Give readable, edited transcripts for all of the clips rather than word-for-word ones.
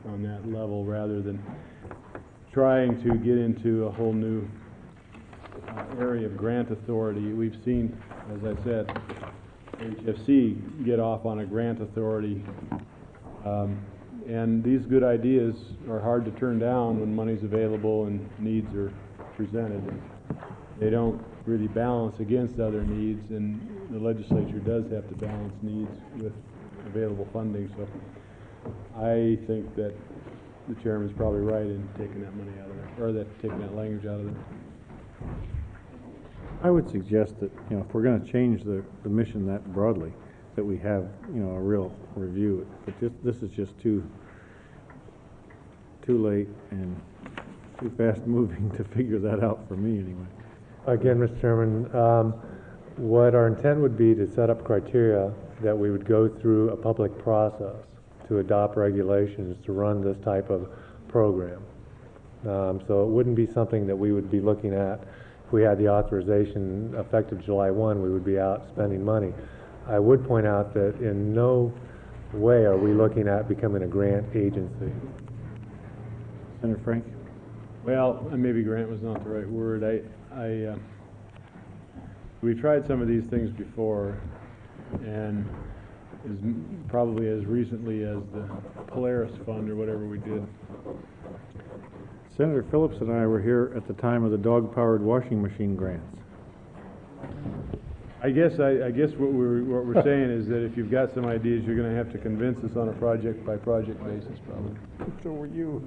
on that level rather than trying to get into a whole new area of grant authority. We've seen, as I said, HFC get off on a grant authority, and these good ideas are hard to turn down when money's available and needs are presented. And they don't really balance against other needs, and the legislature does have to balance needs with available funding. So I think that the chairman's probably right in taking that money out of there, or taking that language out of there. I would suggest that, if we're going to change the mission that broadly, that we have, a real review. But this is just too late and too fast moving to figure that out for me anyway. Again, Mr. Chairman, what our intent would be to set up criteria that we would go through a public process to adopt regulations to run this type of program. So it wouldn't be something that we would be looking at. If we had the authorization effective July 1, we would be out spending money. I would point out that in no way are we looking at becoming a grant agency. Senator Frank? Well, maybe grant was not the right word. We tried some of these things before, and probably as recently as the Polaris Fund or whatever we did. Senator Phillips and I were here at the time of the dog-powered washing machine grants. I guess what we're saying is that if you've got some ideas, you're going to have to convince us on a project-by-project basis, probably. So were you.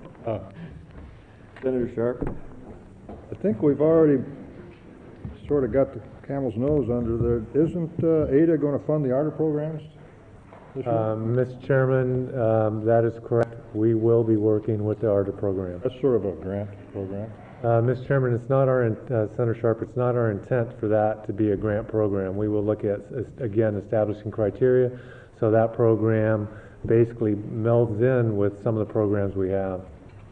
Senator Sharp? I think we've already sort of got the camel's nose under there. Isn't ADA going to fund the ARTA programs this year? Mr. Chairman, that is correct. We will be working with the ARTA program. That's sort of a grant program. Mr. Chairman, it's not our, Senator Sharp, it's not our intent for that to be a grant program. We will look at, again, establishing criteria, so that program basically melds in with some of the programs we have.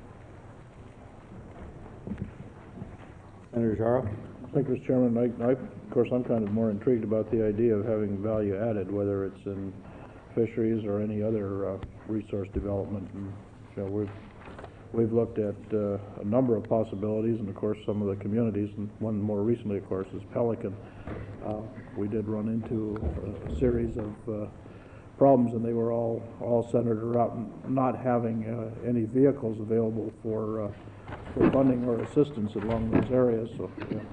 Senator Jarrell? I think, Mr. Chairman, of course, I'm kind of more intrigued about the idea of having value added, whether it's in fisheries or any other resource development. And, we've looked at a number of possibilities, and of course some of the communities, and one more recently, of course, is Pelican. We did run into a series of problems, and they were all centered around not having any vehicles available for funding or assistance along those areas. So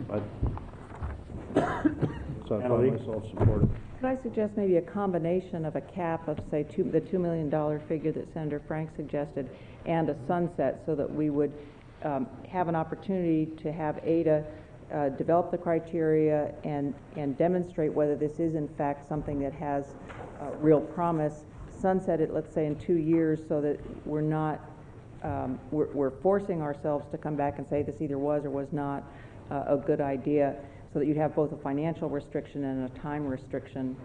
I find myself supportive. Could I suggest maybe a combination of a cap of, say, the $2 million figure that Senator Frank suggested and a sunset, so that we would have an opportunity to have ADA develop the criteria and demonstrate whether this is in fact something that has real promise, sunset it, let's say, in 2 years, so that we're not we're forcing ourselves to come back and say this either was or was not a good idea, so that you'd have both a financial restriction and a time restriction.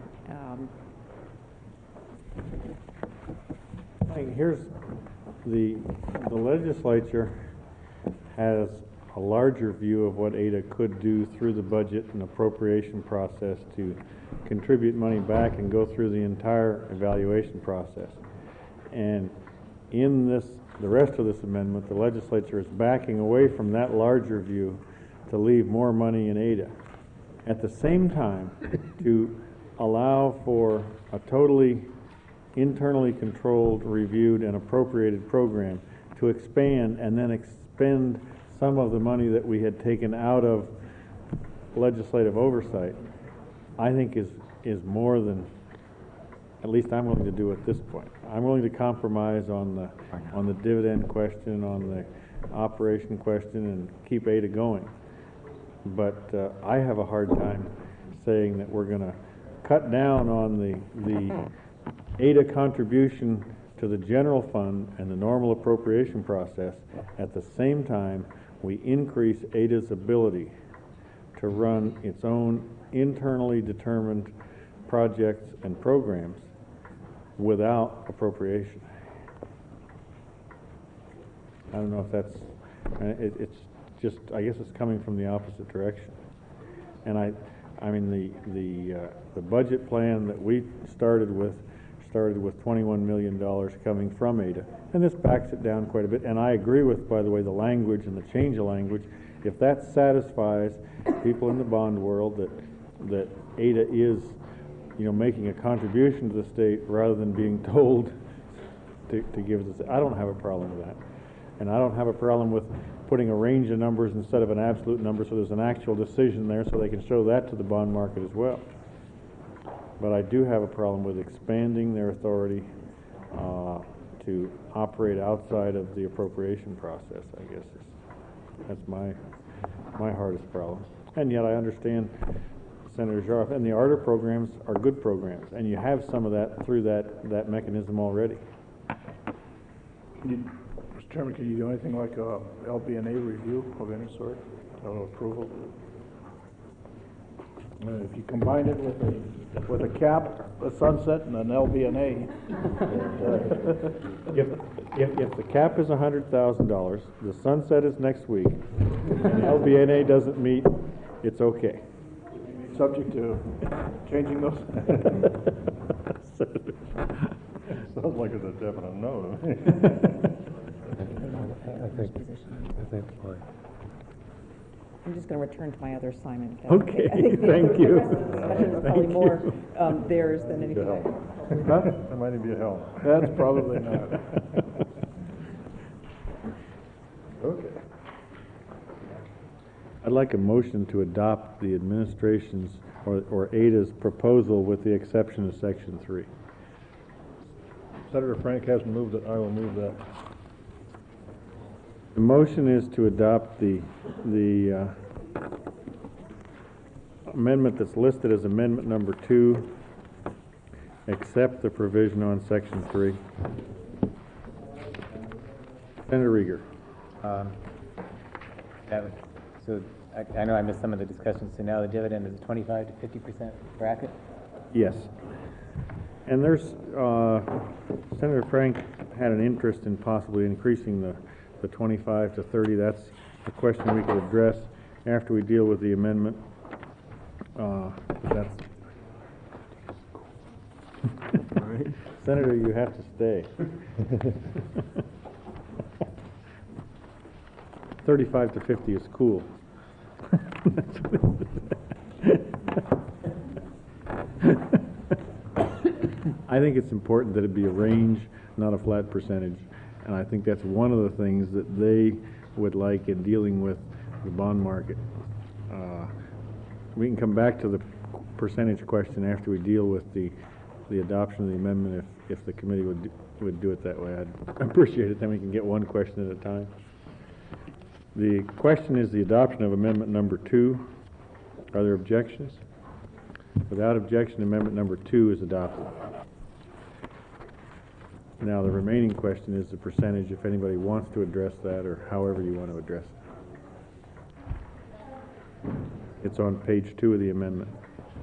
Here's the legislature has a larger view of what ADA could do through the budget and appropriation process to contribute money back and go through the entire evaluation process. And in the rest of this amendment, the legislature is backing away from that larger view to leave more money in ADA. At the same time, to allow for a totally internally controlled, reviewed, and appropriated program to expand and then expend some of the money that we had taken out of legislative oversight, I think is more than, at least I'm willing to do at this point. I'm willing to compromise on the dividend question, on the operation question, and keep ADA going. But I have a hard time saying that we're going to cut down on the ADA contribution to the general fund and the normal appropriation process. At the same time, we increase ADA's ability to run its own internally determined projects and programs without appropriation. I don't know if that's, it's just, I guess it's coming from the opposite direction. And I mean the budget plan that we started with started with $21 million coming from Ada. And this backs it down quite a bit. And I agree with, by the way, the language and the change of language. If that satisfies people in the bond world that Ada is, making a contribution to the state rather than being told to give this, I don't have a problem with that. And I don't have a problem with putting a range of numbers instead of an absolute number, so there's an actual decision there so they can show that to the bond market as well. But I do have a problem with expanding their authority to operate outside of the appropriation process, I guess. That's my hardest problem. And yet I understand Senator Jaroff, and the ARDA programs are good programs, and you have some of that through that mechanism already. Mr. Chairman, can you do anything like a LBNA review of any sort, of approval? If you combine it with a cap, a sunset, and an LBNA. If the cap is $100,000, the sunset is next week, and LBNA doesn't meet, it's okay. Subject to changing those. Sounds like it's a definite no to me. I think fine. I'm just going to return to my other assignment. Okay, I think thank you. The rest of the discussion is probably more theirs than anything. That might be a help. That's probably not. Okay. I'd like a motion to adopt the administration's or ADA's proposal with the exception of Section 3. Senator Frank hasn't moved it. I will move that. The motion is to adopt the amendment that's listed as amendment number 2, except the provision on Section 3. Senator Rieger. So I know I missed some of the discussion. So now the dividend is a 25 to 50% bracket? Yes. And there's, Senator Frank had an interest in possibly increasing the 25 to 30. That's a question we could address after we deal with the amendment. That's Senator, you have to stay. 35 to 50 is cool. I think it's important that it be a range, not a flat percentage. And I think that's one of the things that they would like in dealing with the bond market. We can come back to the percentage question after we deal with the adoption of the amendment if the committee would do it that way. I'd appreciate it. Then we can get one question at a time. The question is the adoption of amendment number 2. Are there objections? Without objection, amendment number 2 is adopted. Now, the remaining question is the percentage, if anybody wants to address that, or however you want to address it. It's on page 2 of the amendment.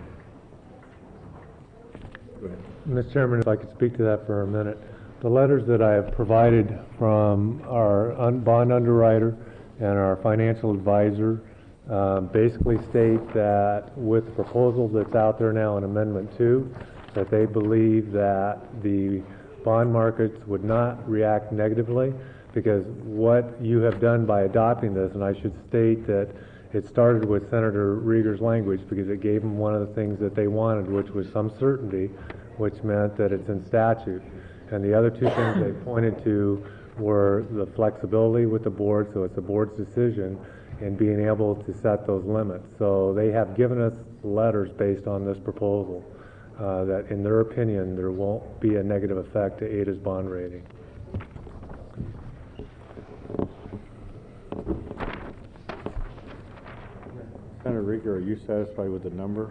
Go ahead. Mr. Chairman, if I could speak to that for a minute. The letters that I have provided from our bond underwriter and our financial advisor basically state that with the proposal that's out there now in Amendment 2, that they believe that the bond markets would not react negatively, because what you have done by adopting this, and I should state that it started with Senator Rieger's language because it gave them one of the things that they wanted, which was some certainty, which meant that it's in statute. And the other two things they pointed to were the flexibility with the board, so it's the board's decision, and being able to set those limits. So they have given us letters based on this proposal that, in their opinion, there won't be a negative effect to ADA's bond rating. Senator Rieger, are you satisfied with the number?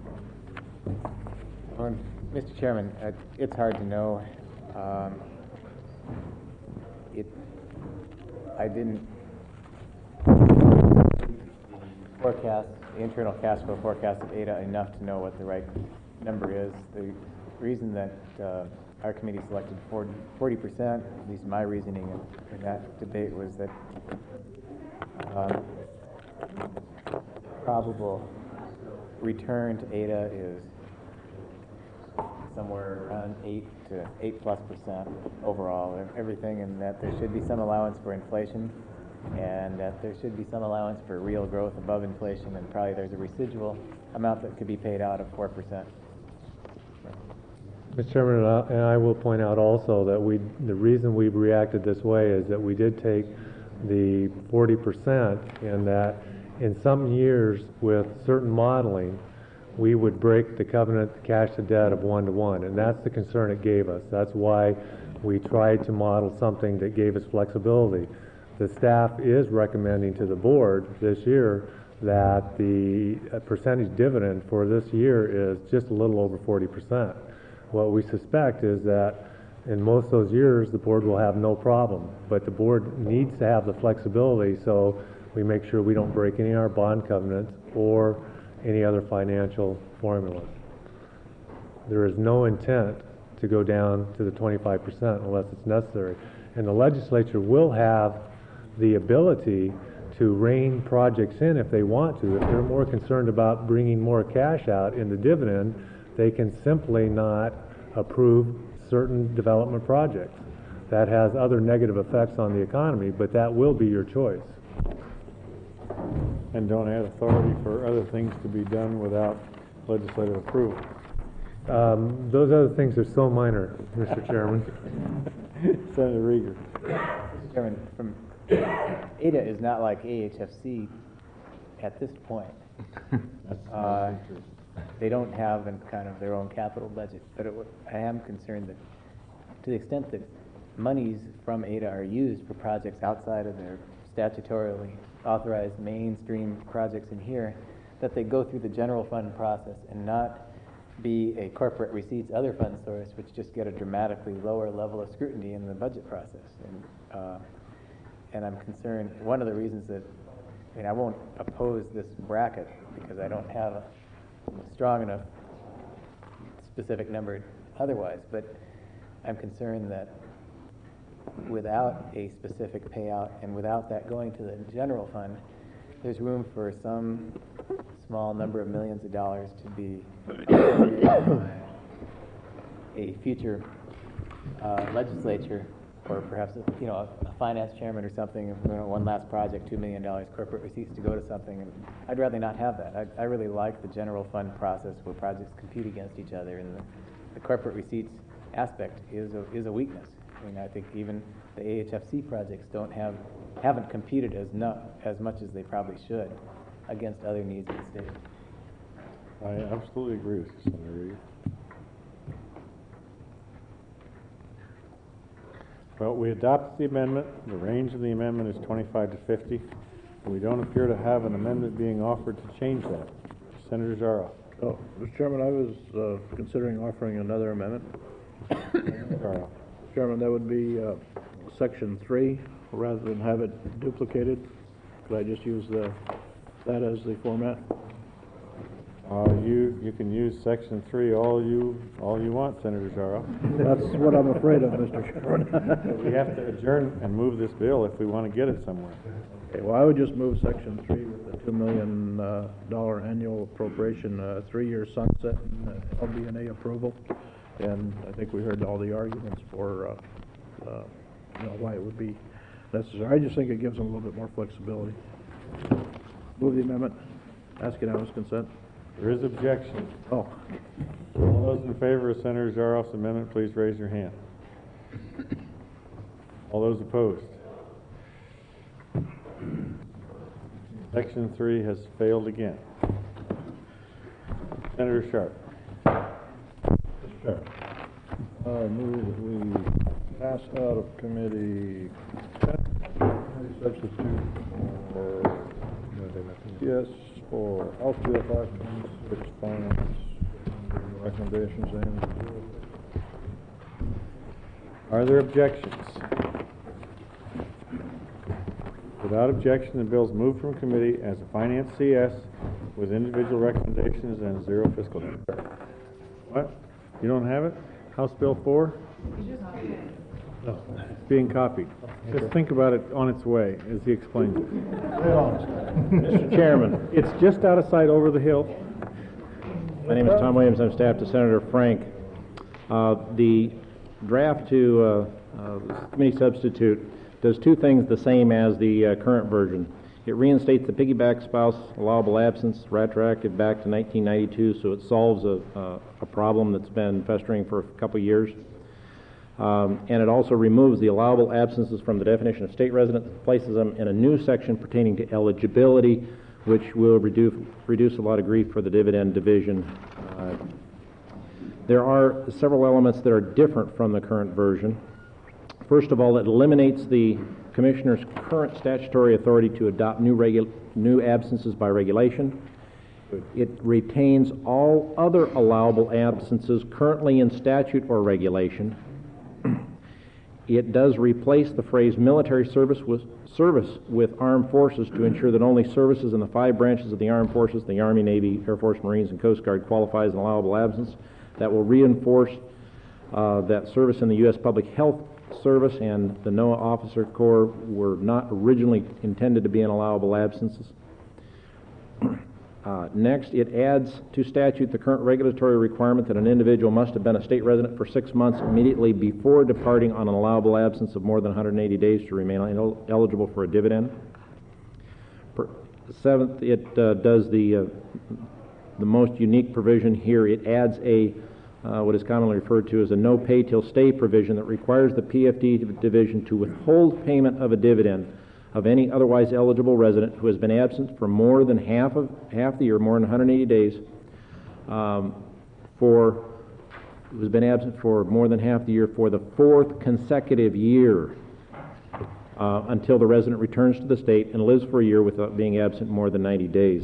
Mr. Chairman, it's hard to know. I didn't forecast the internal cash flow forecast of ADA enough to know what the right number is. The reason that our committee selected 40%, at least my reasoning in that debate, was that probable return to ADA is somewhere around 8+ % overall, everything, and that there should be some allowance for inflation, and that there should be some allowance for real growth above inflation, and probably there's a residual amount that could be paid out of 4%. Mr. Chairman, and I will point out also that the reason we reacted this way is that we did take the 40%, and that in some years with certain modeling, we would break the covenant cash to debt of 1-to-1, and that's the concern it gave us. That's why we tried to model something that gave us flexibility. The staff is recommending to the board this year that the percentage dividend for this year is just a little over 40%. What we suspect is that in most of those years, the board will have no problem, but the board needs to have the flexibility so we make sure we don't break any of our bond covenants or any other financial formulas. There is no intent to go down to the 25% unless it's necessary. And the legislature will have the ability to rein projects in if they want to. If they're more concerned about bringing more cash out in the dividend, they can simply not approve certain development projects. That has other negative effects on the economy, but that will be your choice. And don't add authority for other things to be done without legislative approval. Those other things are so minor, Mr. Chairman. Senator Rieger. Mr. Chairman, Ada is not like AHFC at this point. They don't have kind of their own capital budget, but I am concerned that to the extent that monies from Ada are used for projects outside of their statutorily authorized mainstream projects in here, that they go through the general fund process and not be a corporate receipts other fund source, which just get a dramatically lower level of scrutiny in the budget process. And I'm concerned, one of the reasons that, I won't oppose this bracket because I don't have a strong enough specific number otherwise, but I'm concerned that without a specific payout and without that going to the general fund, there's room for some small number of millions of dollars to be a future legislature, or perhaps a finance chairman or something, one last project, $2 million corporate receipts to go to something. And I'd rather not have that. I really like the general fund process where projects compete against each other, and the corporate receipts aspect is a weakness. I think even the AHFC projects haven't competed as much as they probably should against other needs of the state. I absolutely agree with you, Senator Rieger. Well, we adopted the amendment. The range of the amendment is 25 to 50. We don't appear to have an amendment being offered to change that. Senator Zara. Oh, Mr. Chairman, I was considering offering another amendment. Zara. Chairman, that would be Section 3, rather than have it duplicated. Could I just use that as the format? You can use Section 3 all you want, Senator Zara. That's what I'm afraid of, Mr. Chairman. We have to adjourn and move this bill if we want to get it somewhere. Okay, well, I would just move Section 3 with the $2 million annual appropriation, 3-year sunset, and LB&A approval. And I think we heard all the arguments for why it would be necessary. I just think it gives them a little bit more flexibility. Move the amendment. Ask unanimous consent. There is objection. Oh. All those in favor of Senator Zaroff's amendment, please raise your hand. All those opposed? Section 3 has failed again. Senator Sharp. Mr. Chair, I move that we pass out of committee substitute for, yes, for House Bill 526 finance recommendations and Are there objections? Without objection, the bill is moved from committee as a finance CS with individual recommendations and 0 fiscal day. What? You don't have it? House Bill 4? No. It's being copied. Just think about it on its way as he explains it. Mr. Chairman, It's just out of sight over the hill. my name is Tom Williams. I'm staff to Senator Frank. The draft to committee substitute does two things the same as the current version. It reinstates the piggyback spouse allowable absence retroactive back to 1992, so it solves a problem that's been festering for a couple years. And it also removes the allowable absences from the definition of state resident, places them in a new section pertaining to eligibility, which will reduce a lot of grief for the dividend division. There are several elements that are different from the current version. First of all, it eliminates the Commissioner's current statutory authority to adopt new absences by regulation. It retains all other allowable absences currently in statute or regulation. It does replace the phrase military service with armed forces to ensure that only services in the 5 branches of the armed forces, the Army, Navy, Air Force, Marines, and Coast Guard, qualify as an allowable absence. That will reinforce that service in the U.S. Public Health Service and the NOAA Officer Corps were not originally intended to be in allowable absences. Next, it adds to statute the current regulatory requirement that an individual must have been a state resident for 6 months immediately before departing on an allowable absence of more than 180 days to remain eligible for a dividend. Seventh, it does the most unique provision here. It adds what is commonly referred to as a no pay till stay provision that requires the PFD division to withhold payment of a dividend of any otherwise eligible resident who has been absent for more than half the year, more than 180 days, who's been absent for more than half the year for the 4th consecutive year until the resident returns to the state and lives for a year without being absent more than 90 days.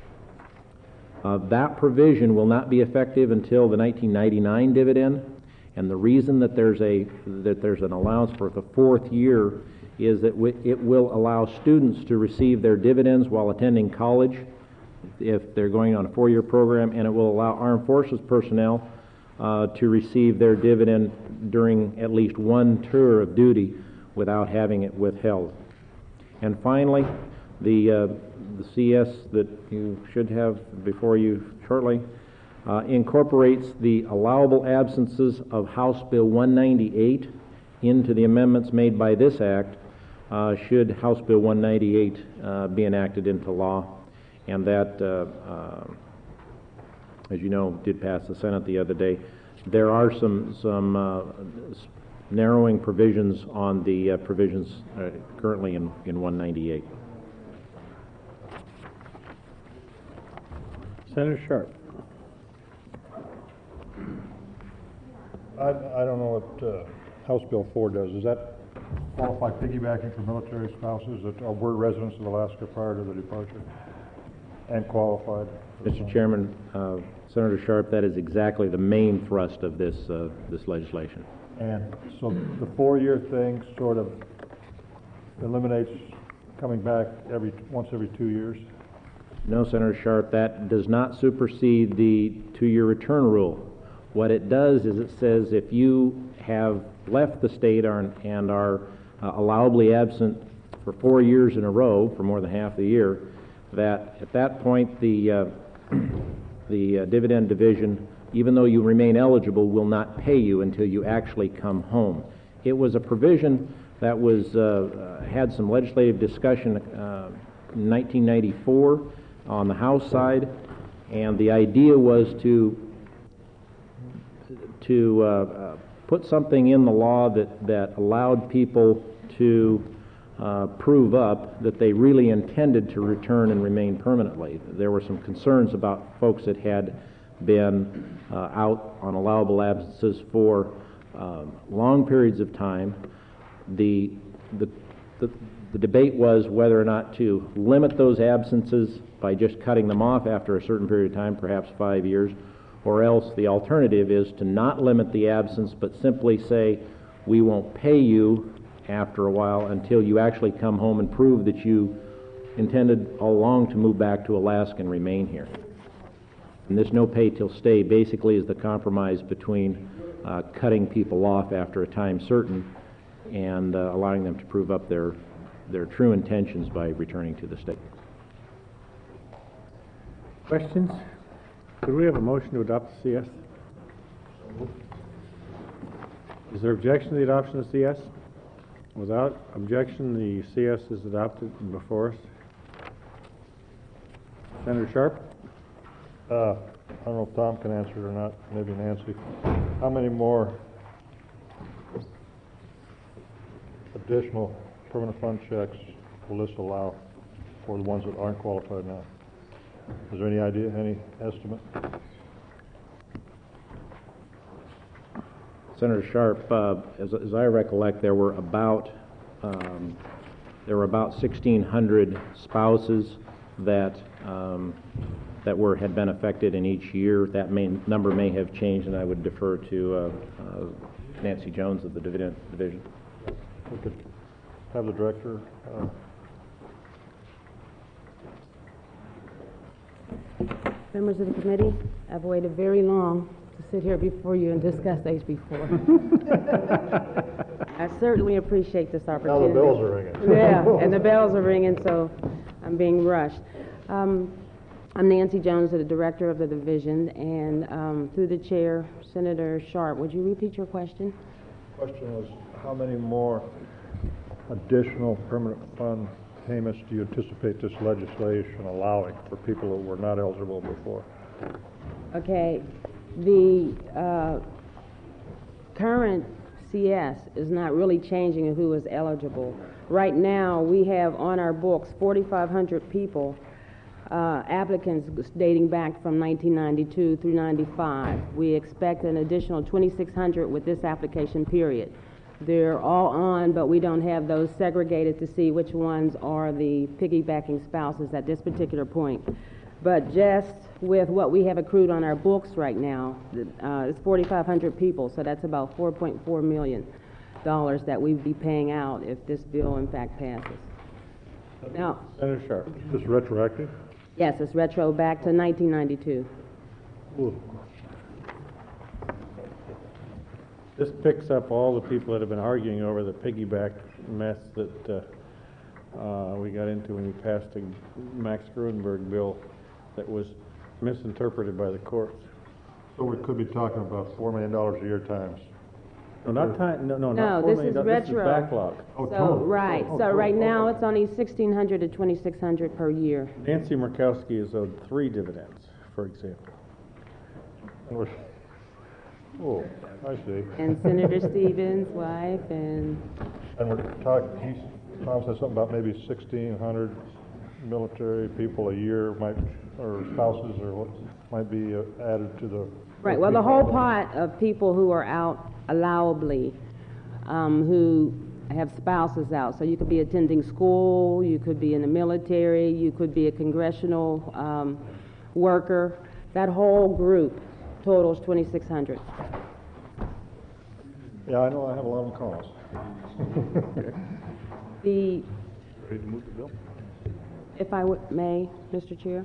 That provision will not be effective until the 1999 dividend, and the reason that there's an allowance for the 4th year is that it will allow students to receive their dividends while attending college if they're going on a 4-year program, and it will allow armed forces personnel to receive their dividend during at least 1 tour of duty without having it withheld. And finally, the CS that you should have before you shortly incorporates the allowable absences of House Bill 198 into the amendments made by this act should House Bill 198 be enacted into law. And that, as you know, did pass the Senate the other day. There are some narrowing provisions on the provisions currently in 198. Senator Sharp. I don't know what House Bill 4 does. Does that qualify piggybacking for military spouses that were residents of Alaska prior to the departure and qualified? Mr. Chairman, Senator Sharp, that is exactly the main thrust of this legislation. And so the 4-year thing sort of eliminates coming back once every 2 years? No, Senator Sharp, that does not supersede the 2-year return rule. What it does is it says if you have left the state and are allowably absent for 4 years in a row, for more than half the year, that at that point the dividend division, even though you remain eligible, will not pay you until you actually come home. It was a provision that was had some legislative discussion in 1994 on the House side, and the idea was to put something in the law that allowed people to prove up that they really intended to return and remain permanently. There were some concerns about folks that had been out on allowable absences for long periods of time. The debate was whether or not to limit those absences by just cutting them off after a certain period of time, perhaps 5 years, or else the alternative is to not limit the absence but simply say we won't pay you after a while until you actually come home and prove that you intended all along to move back to Alaska and remain here. And this no pay till stay basically is the compromise between cutting people off after a time certain and allowing them to prove up their true intentions by returning to the state. Questions? Could we have a motion to adopt the CS? Is there objection to the adoption of CS? Without objection, the CS is adopted and before us. Senator Sharp? I don't know if Tom can answer it or not, maybe Nancy. How many more additional permanent fund checks will this allow for the ones that aren't qualified now? Is there any idea, any estimate? Senator Sharp, as I recollect, there were about 1,600 spouses that had been affected in each year. That number may have changed, and I would defer to Nancy Jones of the division. We could have the director. Members of the committee, I've waited very long to sit here before you and discuss HB4. I certainly appreciate this opportunity. Now the bells are ringing. Yeah, and the bells are ringing, so I'm being rushed. I'm Nancy Jones, the director of the division, and through the chair, Senator Sharp, would you repeat your question? Question was, how many more additional permanent fund payments do you anticipate this legislation allowing for people who were not eligible before? Okay, the current CS is not really changing who is eligible. Right now, we have on our books 4,500 people, applicants dating back from 1992 through 95. We expect an additional 2,600 with this application period. They're all on, but we don't have those segregated to see which ones are the piggybacking spouses at this particular point. But just with what we have accrued on our books right now, it's 4,500 people, so that's about $4.4 million that we'd be paying out if this bill in fact passes. Now, Senator Sharp? Is this retroactive? yes, it's retro back to 1992. Ooh. This picks up all the people that have been arguing over the piggyback mess that we got into when we passed the Max Gruenberg bill that was misinterpreted by the courts. So we could be talking about $4 million a year times. No, not time, no, No, not $4 this million. is This is retro. backlog. So, right, so right now it's only 1,600 to 2,600 per year. Nancy Murkowski is owed 3 dividends, for example. Oh, I see. And Senator Stevens' wife and, And we're talking, Tom said something about maybe 1,600 military people a year might, or spouses or what, might be added to the. right, well, the whole pot of people who are out allowably, who have spouses out. So you could be attending school, you could be in the military, you could be a congressional worker. That whole group totals 2,600. Yeah, I know, I have a lot of calls. The, Ready to move the bill? if I may, Mr. Chair,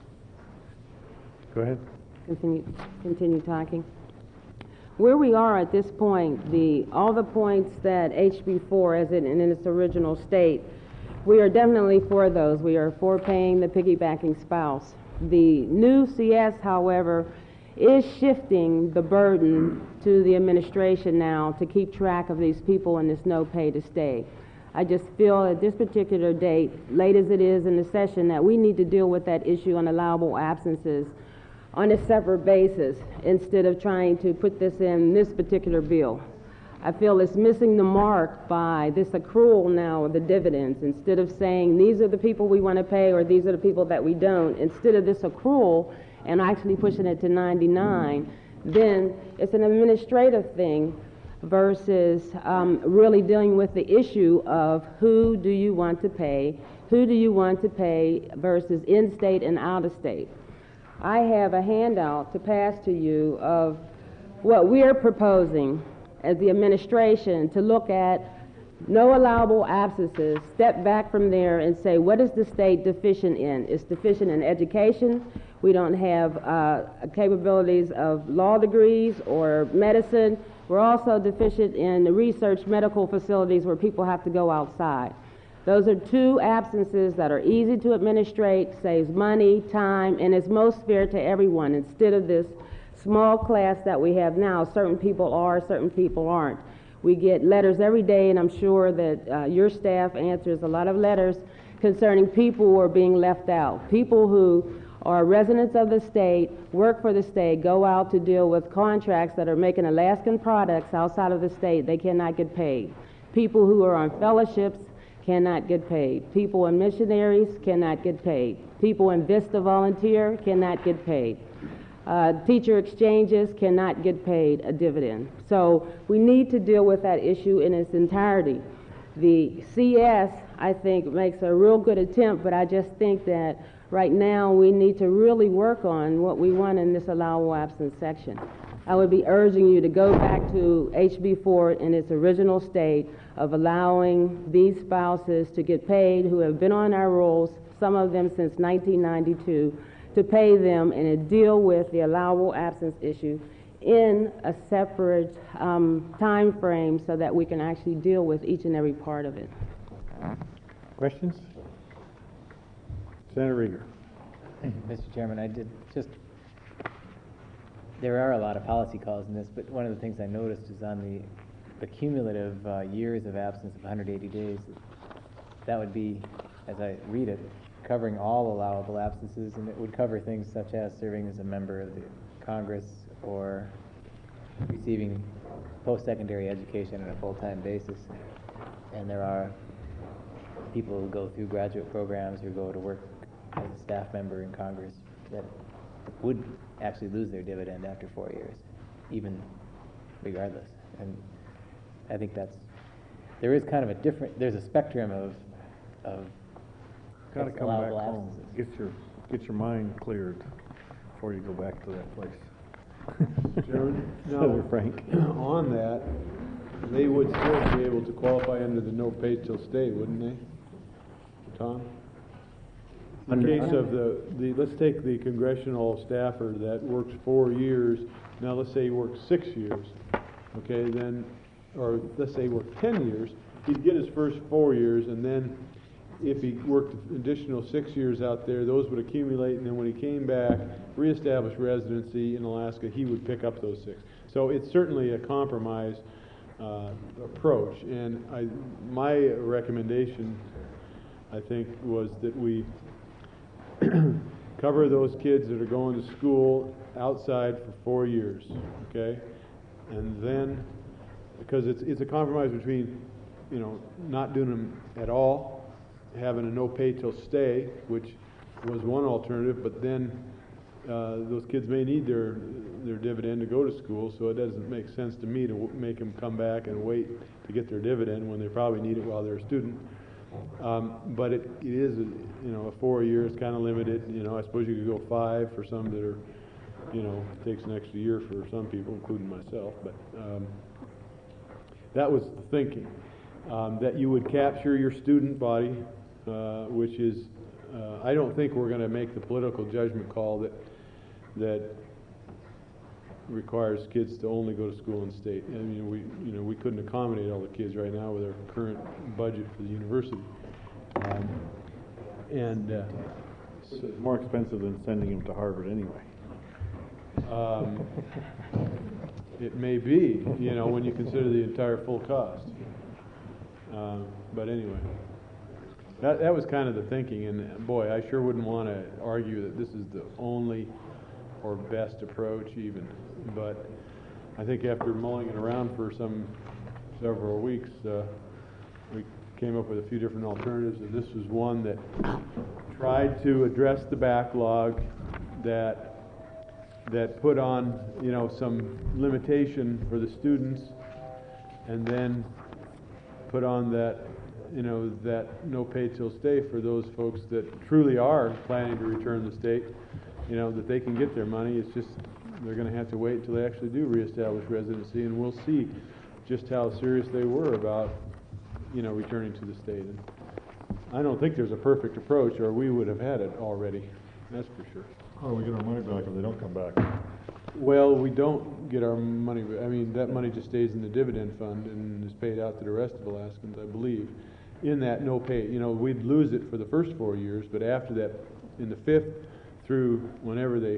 Go ahead. continue talking. Where we are at this point, all the points that HB4 as in its original state, we are definitely for those. We are for paying the piggybacking spouse. The new CS, however, is shifting the burden to the administration now to keep track of these people in this no pay to stay. I just feel at this particular date, late as it is in the session, that we need to deal with that issue on allowable absences on a separate basis instead of trying to put this in this particular bill. I feel it's missing the mark by this accrual now of the dividends. Instead of saying these are the people we want to pay or these are the people that we don't, instead of this accrual and actually pushing it to 99, then it's an administrative thing versus really dealing with the issue of who do you want to pay versus in-state and out-of-state. I have a handout to pass to you of what we are proposing as the administration to look at no allowable absences, step back from there and say, what is the state deficient in? It's deficient in education. We don't have capabilities of law degrees or medicine. We're also deficient in the research medical facilities where people have to go outside. Those are 2 absences that are easy to administrate, saves money, time, and is most fair to everyone instead of this small class that we have now. Certain people are, certain people aren't. We get letters every day, and I'm sure that your staff answers a lot of letters concerning people who are being left out. People who are residents of the state, work for the state, go out to deal with contracts that are making Alaskan products outside of the state. They cannot get paid. People who are on fellowships cannot get paid. People in missionaries cannot get paid. People in Vista Volunteer cannot get paid. Teacher exchanges cannot get paid a dividend. So we need to deal with that issue in its entirety. The CS, I think, makes a real good attempt, but I just think that right now we need to really work on what we want in this allowable absence section. I would be urging you to go back to HB4 in its original state of allowing these spouses to get paid who have been on our rolls, some of them since 1992, to pay them and to deal with the allowable absence issue in a separate time frame so that we can actually deal with each and every part of it. Questions? Senator Rieger. Mr. Chairman, there are a lot of policy calls in this, but one of the things I noticed is on the cumulative years of absence of 180 days, that would be, as I read it, covering all allowable absences, and it would cover things such as serving as a member of the Congress or receiving post-secondary education on a full-time basis. And there are people who go through graduate programs who go to work as a staff member in Congress that would actually lose their dividend after 4 years, even regardless. And I think there is kind of there's a spectrum of Got to come back allowable home. absences. Get your mind cleared before you go back to that place. Chairman, Senator Frank. On that, they would still be able to qualify under the no pay till stay, wouldn't they? Tom? In case of let's take the congressional staffer that works 4 years, now let's say he works 6 years, okay, then, or let's say he worked 10 years, he'd get his first 4 years, and then if he worked an additional 6 years out there, those would accumulate, and then when he came back, reestablished residency in Alaska, he would pick up those 6. So it's certainly a compromise approach, and my recommendation, I think, was that we cover those kids that are going to school outside for 4 years, okay? And then, because it's a compromise between, not doing them at all, having a no pay till stay, which was one alternative, but then those kids may need their dividend to go to school, so it doesn't make sense to me to make them come back and wait to get their dividend when they probably need it while they're a student. But it is, a 4 year is kind of limited. I suppose you could go 5 for some that are, it takes an extra year for some people, including myself. But that was the thinking, that you would capture your student body, which is, I don't think we're going to make the political judgment call that requires kids to only go to school in state. I mean, we couldn't accommodate all the kids right now with our current budget for the university. So it's more expensive than sending them to Harvard anyway. It may be, when you consider the entire full cost. But anyway, that was kind of the thinking, and boy, I sure wouldn't want to argue that this is the only or best approach even. But I think after mulling it around for several weeks, we came up with a few different alternatives, and this was one that tried to address the backlog, that put on, some limitation for the students, and then put on that, that no pay till stay for those folks that truly are planning to return to the state, that they can get their money. It's just they're going to have to wait until they actually do reestablish residency, and we'll see just how serious they were about, returning to the state. And I don't think there's a perfect approach, or we would have had it already. That's for sure. How do we get our money back if they don't come back? Well, we don't get our money. I mean, that money just stays in the dividend fund and is paid out to the rest of Alaskans, I believe. In that no pay, we'd lose it for the first 4 years, but after that, in the 5th through whenever they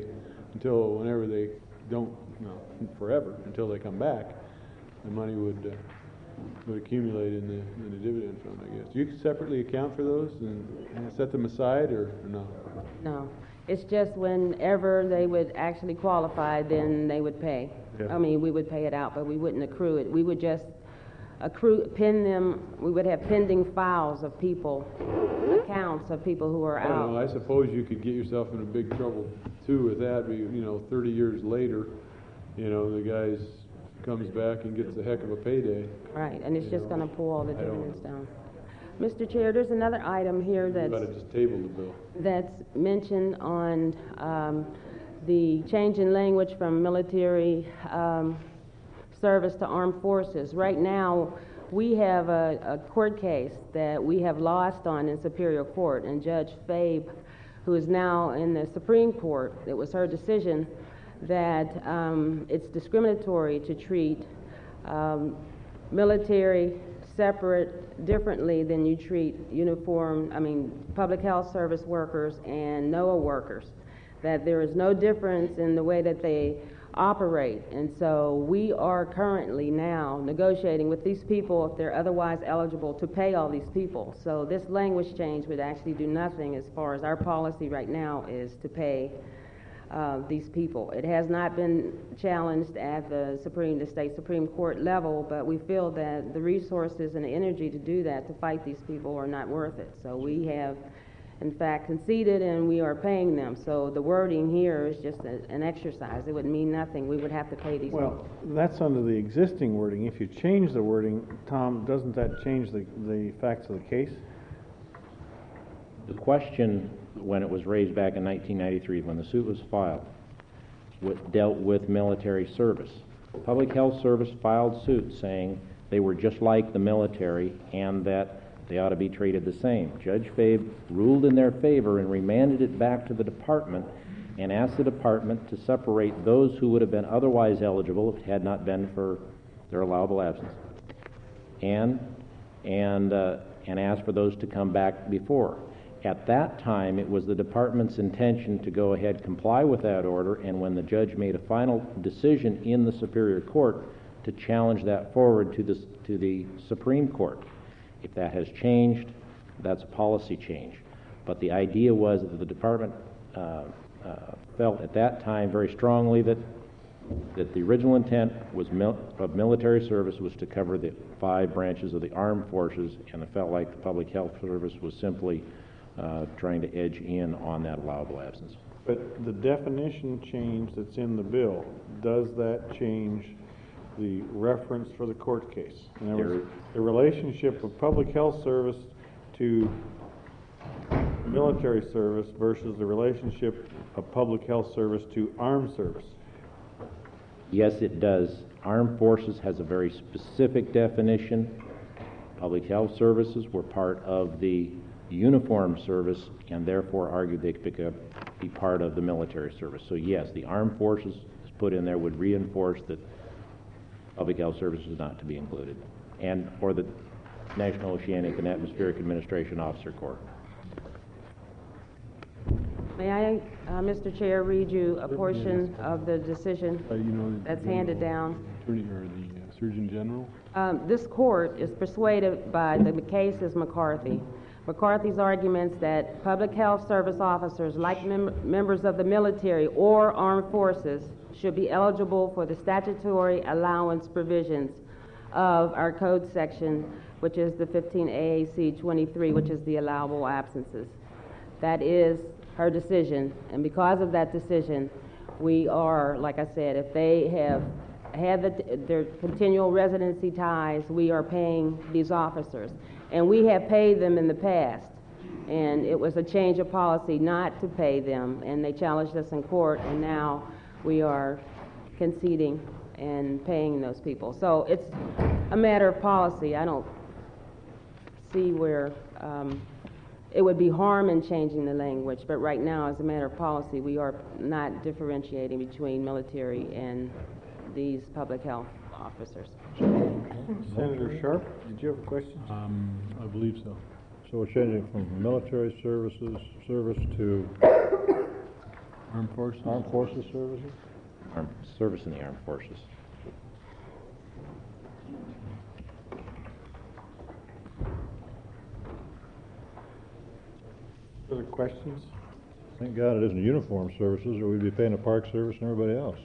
don't, forever, until they come back, the money would would accumulate in the dividend fund, I guess. Do you separately account for those and set them aside, or no? No, it's just whenever they would actually qualify, then they would pay. Yeah. I mean, we would pay it out, but we wouldn't accrue it. We would just pin them, we would have pending files of people, accounts of people who are I don't know, out. I suppose you could get yourself into big trouble too with that, but 30 years later, the guy comes back and gets a heck of a payday. Right, and it's just gonna pull all the I don't- dividends down. Mr. Chair, there's another item here You that's gotta just table the bill. that's mentioned on the change in language from military service to armed forces. Right now, we have a court case that we have lost on in Superior Court, and Judge Fabe, who is now in the Supreme Court, it was her decision that it's discriminatory to treat military separate differently than you treat public health service workers and NOAA workers, that there is no difference in the way that they operate. And so we are currently now negotiating with these people, if they're otherwise eligible, to pay all these people. So this language change would actually do nothing as far as our policy right now is to pay these people. It has not been challenged at the state Supreme Court level, but we feel that the resources and the energy to do that, to fight these people, are not worth it. So we have, in fact, conceded, and we are paying them. So the wording here is just an exercise. It would mean nothing. We would have to pay these people. Well, that's under the existing wording. If you change the wording, Tom, doesn't that change the facts of the case? The question, when it was raised back in 1993, when the suit was filed, dealt with military service. Public Health Service filed suit saying they were just like the military and that they ought to be treated the same. Judge Fabe ruled in their favor and remanded it back to the department and asked the department to separate those who would have been otherwise eligible if it had not been for their allowable absence, and asked for those to come back before. At that time, it was the department's intention to go ahead, comply with that order, and when the judge made a final decision in the Superior Court, to challenge that forward to the Supreme Court. If that has changed, that's a policy change. But the idea was that the department felt at that time very strongly that the original intent was of military service was to cover the 5 branches of the armed forces, and it felt like the Public Health Service was simply trying to edge in on that allowable absence. But the definition change that's in the bill, does that change the reference for the court case? In other words, the relationship of public health service to military service versus the relationship of public health service to armed service. Yes, it does. Armed forces has a very specific definition. Public health services were part of the uniformed service and therefore argued they could be part of the military service. So yes, the armed forces put in there would reinforce that public health service is not to be included, and or the National Oceanic and Atmospheric Administration Officer Corps. May I, Mr. Chair, read you a portion of the decision that's handed down? Attorney or the Surgeon General? This court is persuaded by the cases McCarthy. McCarthy's arguments that public health service officers, like members of the military or armed forces, should be eligible for the statutory allowance provisions of our code section, which is the 15 AAC 23, which is the allowable absences. That is her decision, and because of that decision, we are, like I said, if they have had their continual residency ties, we are paying these officers. And we have paid them in the past, and it was a change of policy not to pay them, and they challenged us in court, and now we are conceding and paying those people. So it's a matter of policy. I don't see where it would be harm in changing the language, but right now, as a matter of policy, we are not differentiating between military and these public health officers. Senator Sharp, did you have a question? I believe so. So we're changing from military service to Armed Forces? armed forces services? Service in the armed forces. Other questions? Thank God it isn't uniform services, or we'd be paying the park service and everybody else.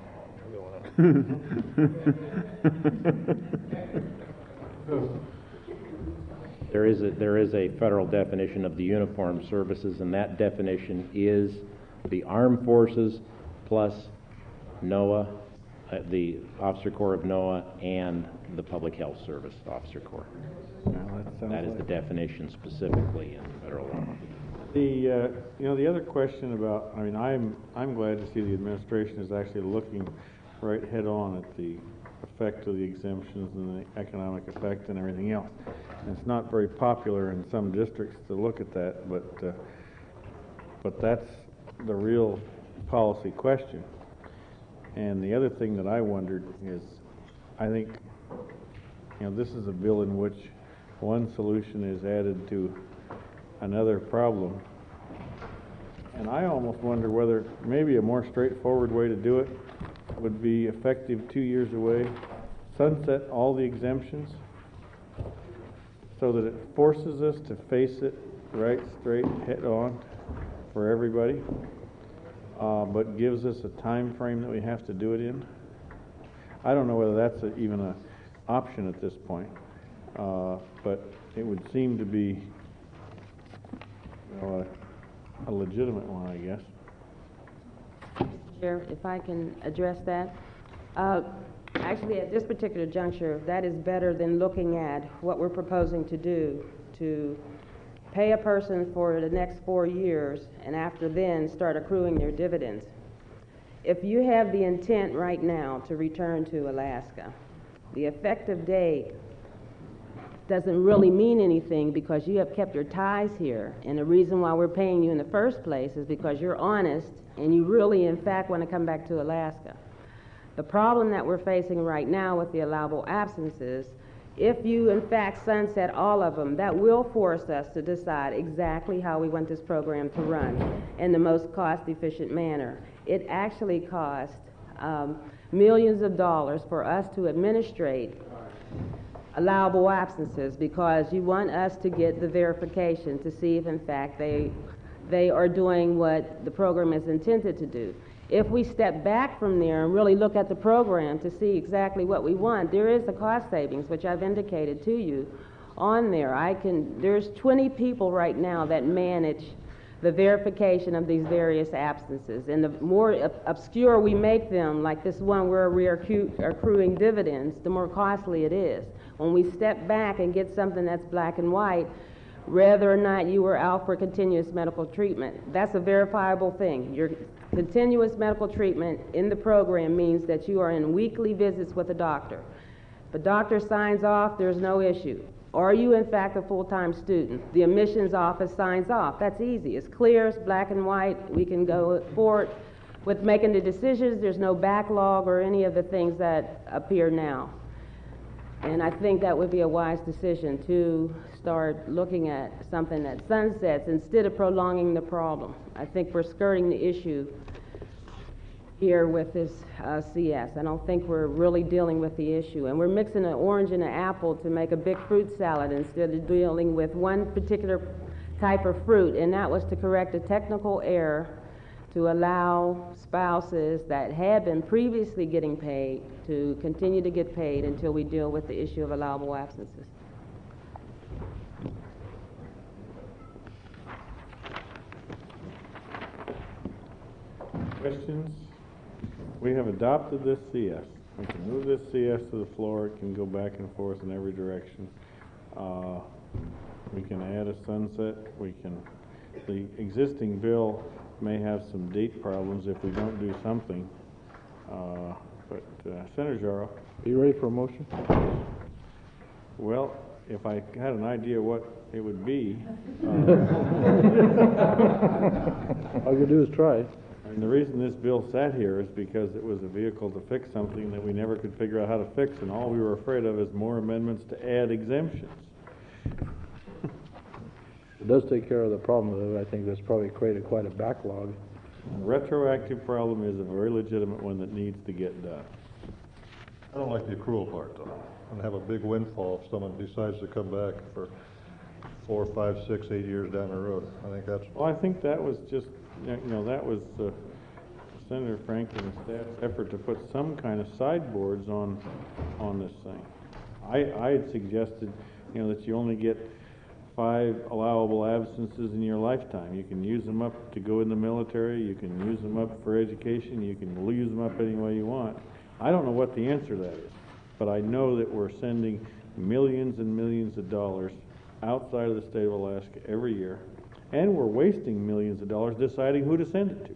There is a federal definition of the uniformed services, and that definition is the armed forces plus NOAA, the Officer Corps of NOAA, and the Public Health Service Officer Corps. That is the definition specifically in federal law. The other question about, I mean, I'm glad to see the administration is actually looking right head on at the effect of the exemptions and the economic effect and everything else. And it's not very popular in some districts to look at that, but that's the real policy question. And the other thing that I wondered is, I think, this is a bill in which one solution is added to another problem. And I almost wonder whether maybe a more straightforward way to do it would be effective 2 years away, sunset all the exemptions so that it forces us to face it right straight head on for everybody, but gives us a time frame that we have to do it in. I don't know whether that's even an option at this point, but it would seem to be a legitimate one, I guess. Chair, if I can address that. Actually, at this particular juncture, that is better than looking at what we're proposing to do, to pay a person for the next 4 years and after then start accruing their dividends. If you have the intent right now to return to Alaska, the effective date doesn't really mean anything because you have kept your ties here. And the reason why we're paying you in the first place is because you're honest and you really, in fact, want to come back to Alaska. The problem that we're facing right now with the allowable absences, if you, in fact, sunset all of them, that will force us to decide exactly how we want this program to run in the most cost-efficient manner. It actually costs millions of dollars for us to administrate allowable absences because you want us to get the verification to see if, in fact, they are doing what the program is intended to do. If we step back from there and really look at the program to see exactly what we want, there is a cost savings, which I've indicated to you on there. There's 20 people right now that manage the verification of these various absences. And the more obscure we make them, like this one where we are accruing dividends, the more costly it is. When we step back and get something that's black and white, whether or not you were out for continuous medical treatment, that's a verifiable thing. Your continuous medical treatment in the program means that you are in weekly visits with a doctor. If a doctor signs off, there's no issue. Are you, in fact, a full-time student? The admissions office signs off. That's easy. It's clear, it's black and white. We can go forward with making the decisions. There's no backlog or any of the things that appear now. And I think that would be a wise decision to start looking at something that sunsets instead of prolonging the problem. I think we're skirting the issue here with this CS. I don't think we're really dealing with the issue. And we're mixing an orange and an apple to make a big fruit salad instead of dealing with one particular type of fruit. And that was to correct a technical error to allow spouses that had been previously getting paid to continue to get paid until we deal with the issue of allowable absences. Questions? We have adopted this CS. We can move this CS to the floor. It can go back and forth in every direction. We can add a sunset. The existing bill may have some date problems if we don't do something. But Senator Jarrell. Are you ready for a motion? Well, if I had an idea what it would be. All you do is try. And the reason this bill sat here is because it was a vehicle to fix something that we never could figure out how to fix, and all we were afraid of is more amendments to add exemptions. It does take care of the problem, though. I think that's probably created quite a backlog. The retroactive problem is a very legitimate one that needs to get done. I don't like the accrual part, though. And have a big windfall if someone decides to come back for 4, 5, 6, 8 years down the road. I think that's, Well, I think that was just, that was Senator Franklin and staff's effort to put some kind of sideboards on this thing. I had suggested, that you only get 5 allowable absences in your lifetime. You can use them up to go in the military, you can use them up for education, you can use them up any way you want. I don't know what the answer to that is, but I know that we're sending millions and millions of dollars outside of the state of Alaska every year, and we're wasting millions of dollars deciding who to send it to.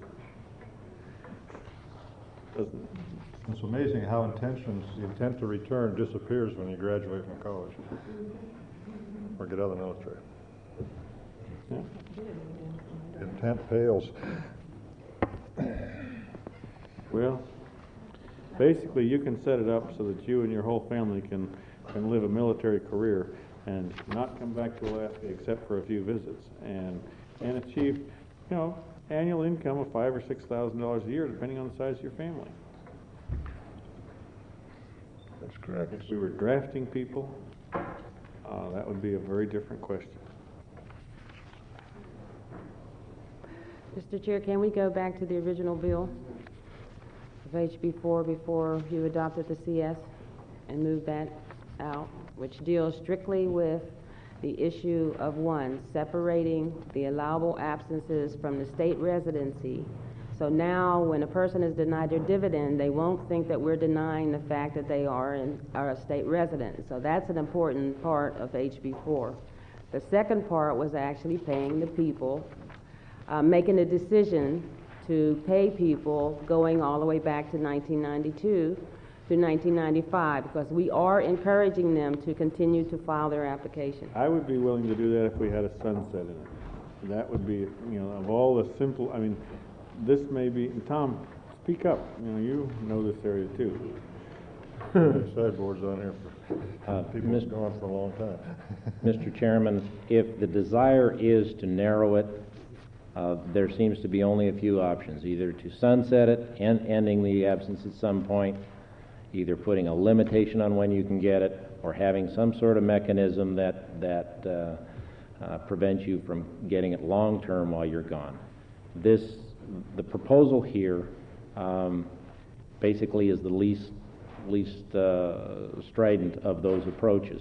it's amazing how the intent to return disappears when you graduate from college or get out of the military. Yeah. Intent pales. Well, basically, you can set it up so that you and your whole family can live a military career and not come back to Alaska except for a few visits, and achieve, annual income of $5,000 or $6,000 a year, depending on the size of your family. That's correct. If we were drafting people, that would be a very different question. Mr. Chair, can we go back to the original bill of HB4 before you adopted the CS and move that out, which deals strictly with the issue of, 1, separating the allowable absences from the state residency. So now when a person is denied their dividend, they won't think that we're denying the fact that they are a state resident. So that's an important part of HB4. The second part was actually paying the people, making a decision to pay people going all the way back to 1992 to 1995, because we are encouraging them to continue to file their application. I would be willing to do that if we had a sunset in it. That would be, of all the simple, this may be, and Tom, speak up, you know this area too. Sideboards on here for people who've gone for a long time. Mr. Chairman, if the desire is to narrow it, there seems to be only a few options, either to sunset it and ending the absence at some point, either putting a limitation on when you can get it, or having some sort of mechanism that prevents you from getting it long-term while you're gone. The proposal here basically is the least strident of those approaches.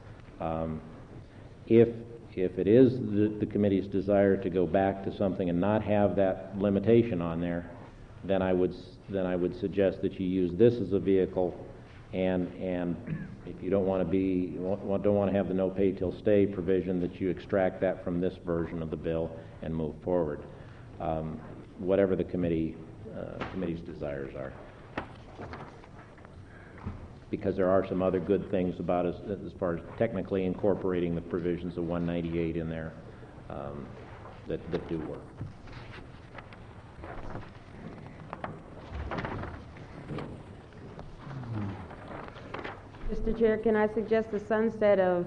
If it is the committee's desire to go back to something and not have that limitation on there, then I would suggest that you use this as a vehicle, and if you don't want to have the no pay till stay provision, that you extract that from this version of the bill and move forward. Whatever the committee's desires are. Because there are some other good things about as far as technically incorporating the provisions of 198 in there that do work. Mr. Chair, can I suggest the sunset of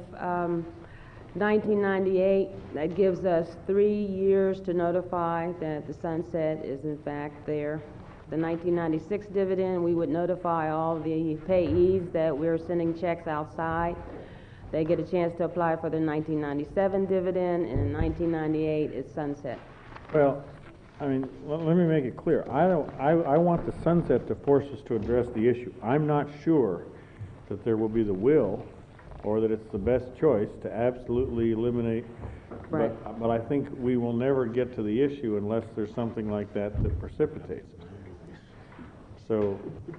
1998? That gives us 3 years to notify that the sunset is in fact there. The 1996 dividend, we would notify all the payees that we're sending checks outside. They get a chance to apply for the 1997 dividend, and in 1998 it's sunset. Well, let me make it clear. I want the sunset to force us to address the issue. I'm not sure that there will be the will or that it's the best choice to absolutely eliminate. Right. But I think we will never get to the issue unless there's something like that precipitates it. So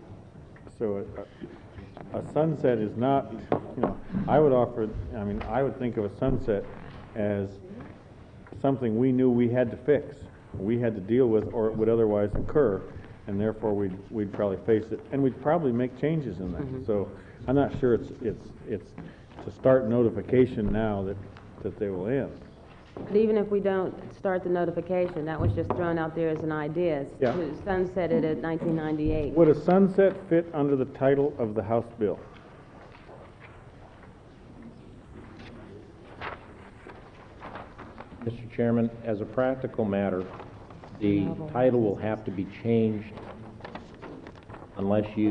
a sunset is not, I would think of a sunset as something we knew we had to fix, we had to deal with, or it would otherwise occur, and therefore we'd probably face it, and we'd probably make changes in that. Mm-hmm. So I'm not sure it's to start notification now that they will end. But even if we don't start the notification, that was just thrown out there as an idea, Yeah. to sunset it at 1998. Would a sunset fit under the title of the House bill? Mr. Chairman, as a practical matter, the title will have to be changed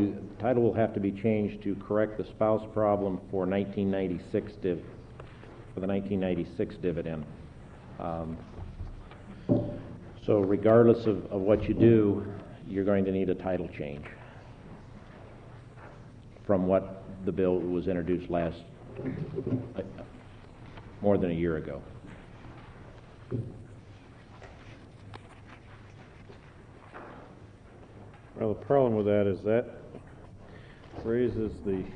to correct the spouse problem for 1996 div. for the 1996 dividend. So regardless of what you do, you're going to need a title change from what the bill was introduced more than a year ago. Well, the problem with that is that raises the,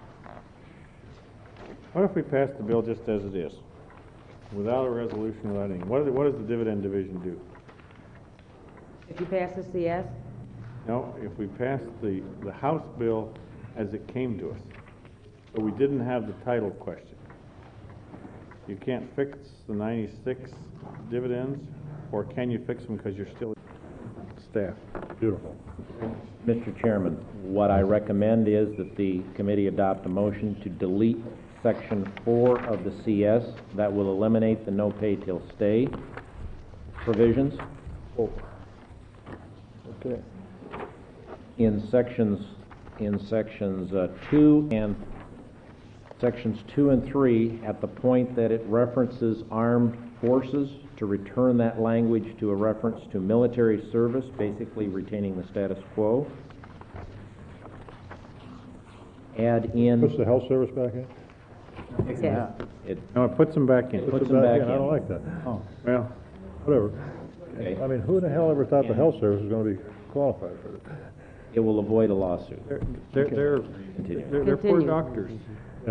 what if we pass the bill just as it is? Without a resolution, without anything? What does the dividend division do? If you pass the CS, No, if we pass the House bill as it came to us, but we didn't have the title question. You can't fix the 96 dividends, or can you fix them because you're still staff? Beautiful. Mr. Chairman, what I recommend is that the committee adopt a motion to delete Section 4 of the CS. That will eliminate the no pay till stay provisions. Okay. In sections 2 and 3, at the point that it references armed forces, to return that language to a reference to military service, basically retaining the status quo. Add in. Puts the health service back in? yes. No, it puts them back in. Puts them back in. I don't like that. Oh, well, Whatever. Okay. I mean, who in the hell ever thought the health service was gonna be qualified for it? It will avoid a lawsuit. they're poor Continue. doctors. Yeah.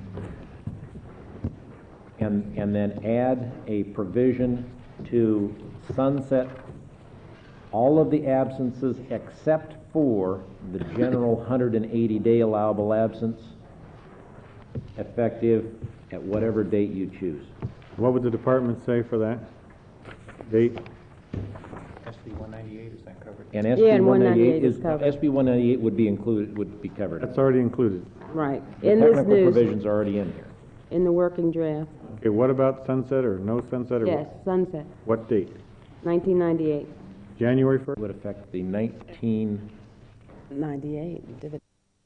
And then add a provision to sunset all of the absences except for the general 180-day allowable absence, effective at whatever date you choose. What would the department say for that date? SB 198, is that covered? And Yeah, SB and 198 is covered. SB 198 would be included, would be covered. That's already included. Right. The In this technical news, provision's already in here. in the working draft, Okay, what about sunset or no sunset or yes, sunset, what date? 1998. January 1st? Would affect the 19. 98, dividend.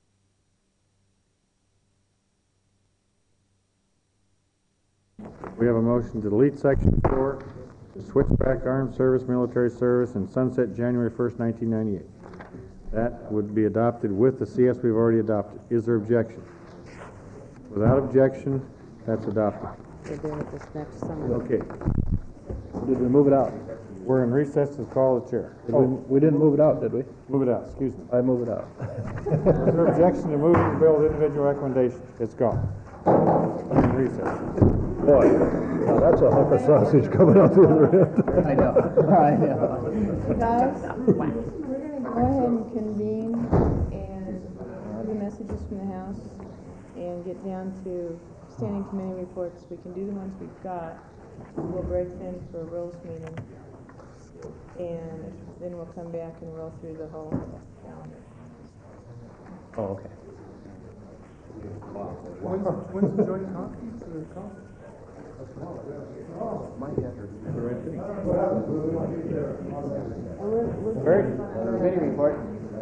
We have a motion to delete section 4, to switch back armed service, military service, and sunset January 1st, 1998. That would be adopted with the CS we've already adopted. Is there objection? Without objection, that's adopted. We'll deal with this next summer. Okay, Did we move it out? we're in recess to call the chair. We didn't move it out, did we? Move it out, excuse me. I move it out. Is there objection to moving the bill with individual recommendations? It's gone. We're in recess. Boy, now that's a hunk of sausage coming out the other end. I know, I know. Guys, we're gonna go ahead and convene and have the messages from the House and get down to standing committee reports. We can do the ones we've got. We'll break in for a rules meeting. And then we'll come back and roll through the whole calendar. Oh, okay. When's the joint conference? Committee report.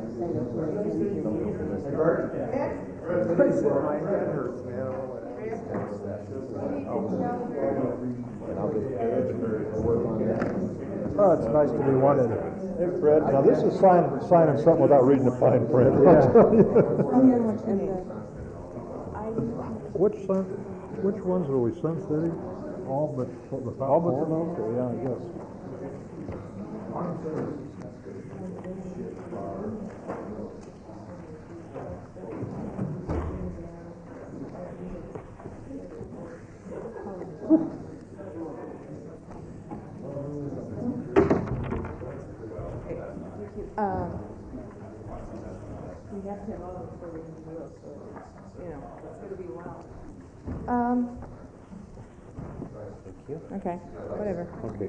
Oh, it's nice to be wanted. Hey, Fred, now this is signing something without reading the fine print. Which ones are we sunsetting? All but the All but the military, yeah, I guess. We have to have all before we can do it, so it's, you know, it's gonna be a while. Okay, whatever. Okay.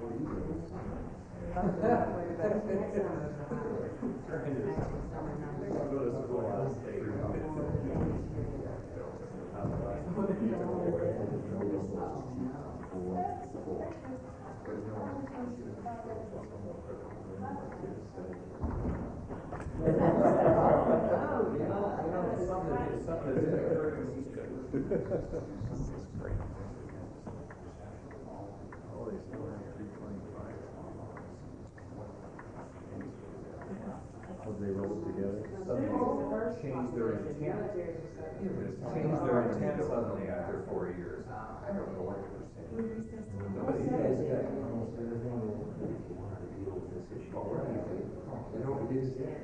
They rolled together. Changed their intent. Changed their intent suddenly after 4 years. I don't know what you're saying. Nobody has got almost everything that you wanted to deal with this issue. Oh, what do you think? You know, we did it.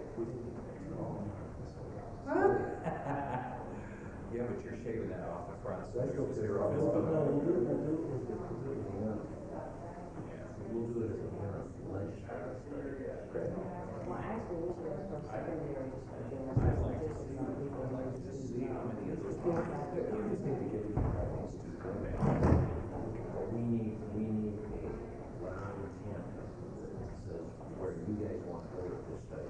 Yeah, but you're shaving that off the front. So you'll zero. We'll do it. We'll do it as a legislature. Well, actually, we should have for secondary. I'd like to see how many of those. You just need to get these two come back. We need a letter of intent that says where you guys want to go with this study.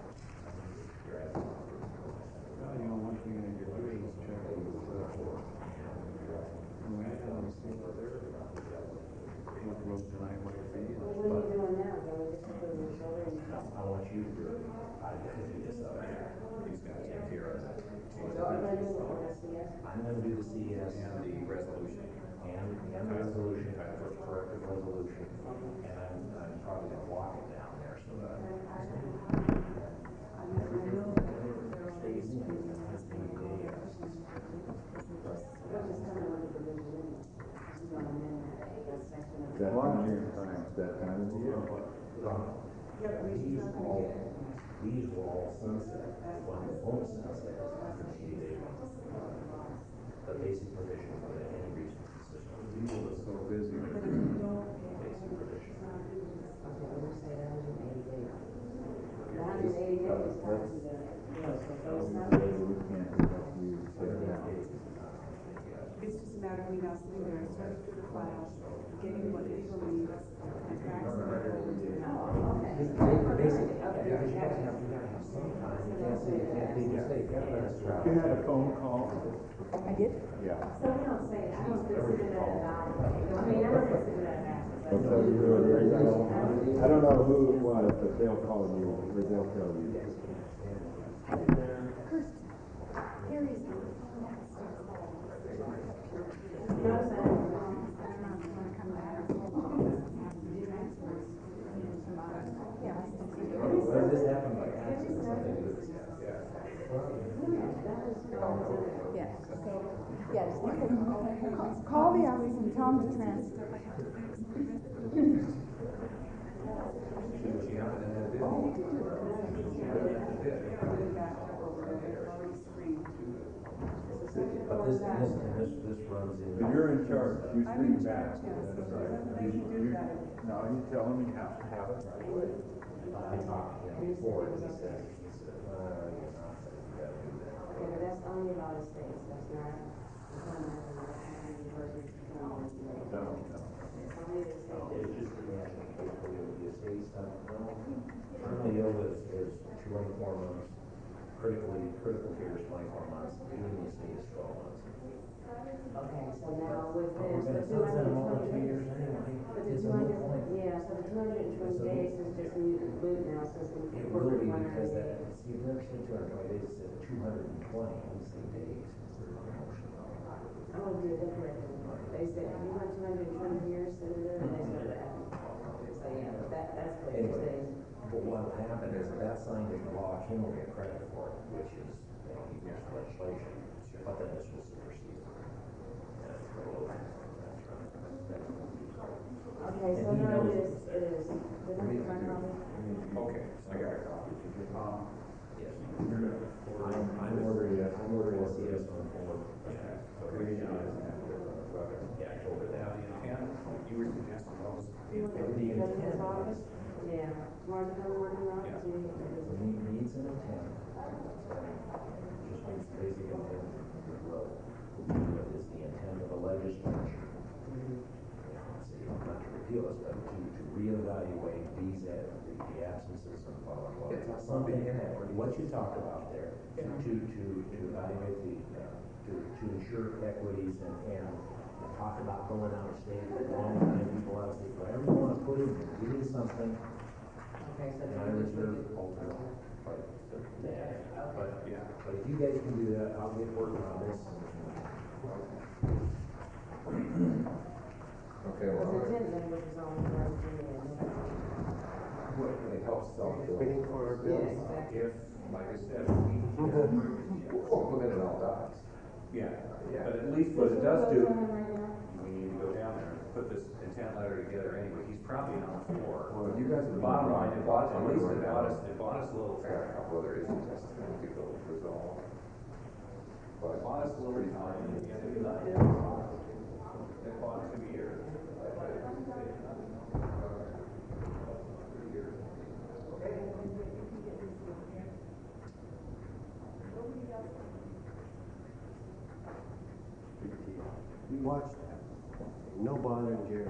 Well, you know, one thing I could do is check with what road tonight might be. Well, what are you doing now? Can we just put this over and? I want you to do it. I can do this out here. These guys are here. What are you gonna do? I'm gonna do the CS and the resolution. And the resolution, I first corrected resolution. And I'm probably gonna walk it down there so that. Stays in. That time, that time of the year. These will all sunset. One that won't sunset is 180 days. The basic provision for the any resource system. People are so busy. Basic provision. It's just a matter of me now sitting there and sorting through the files, getting what legal needs, and faxing it over to them. Basically, because you gotta have some time, you can't say, you can't leave the state, you gotta let us try. You had a phone call? I did? Yeah. So we don't say, I don't consider that an hour. I mean, I don't consider that an hour. I don't know who it was, but they'll call you, or they'll tell you. Does this happen by accident, something to do with this? Yes, so, yes, call the office and tell them to transfer. But this runs in. But you're in charge, you I'm in speak back. charge, yes. That's right. Let me do that. No, you tell them you have to have it right away. I talked to him before, and he said, you're not, you gotta do that. Okay, but that's only about the states, that's not, it's not versus counties. It's only the states. It's just the national capability of the estate stuff. Terminally ill is 24 months, critical care is 24 months, even the estate is 12 months. Okay, so now with this, We're the gonna sunset them all in 2 220, years anyway. but the It's a 200, moot point. yeah, so the 220 days is just moot now, since the It will corporate be one. because that, see, if you understand 220 days, it said 220, we say days, instead of promotion. I'm gonna do it different. They said, you want 220 years, Senator, and they said that. So, yeah, that's clear, Anyway, days. but what will happen is if that's signed into law, Kim will get credit for it, which is, legislation, but then this will supersede. And it's for low. Okay, so now it is, did I make my copy? Okay, so I got a copy. Yes. I'm ordering it, I'm ordering a CS on forward. Yeah, I told her that. You were suggesting those. The intent is. Yeah, Martin, I'm working on it. Needs an intent. Just means basic intent of the road. What is the intent of the legislature? See, I'm not sure. appeal us, but to reevaluate these, the absences and blah, blah, blah. It's something in that, what you talked about there, to evaluate to ensure equities and talk about going out of state, long-time people out of state, whatever you want to put in there, give me something. And I reserve ultimately. But if you guys can do that, I'll get working on this. Okay, well. It helps self-fill. Waiting for our bills. If, like I said, implement it all does. Yeah, but at least what it does do, we need to go down there and put this intent letter together anyway. He's probably on the floor. Well, you guys, the bottom line, at least it bought us a little time. A couple other issues that's going to go resolve. But it bought us a little time, and at the end of the night, it bought 2 years. We watched that. No bothering Jerry.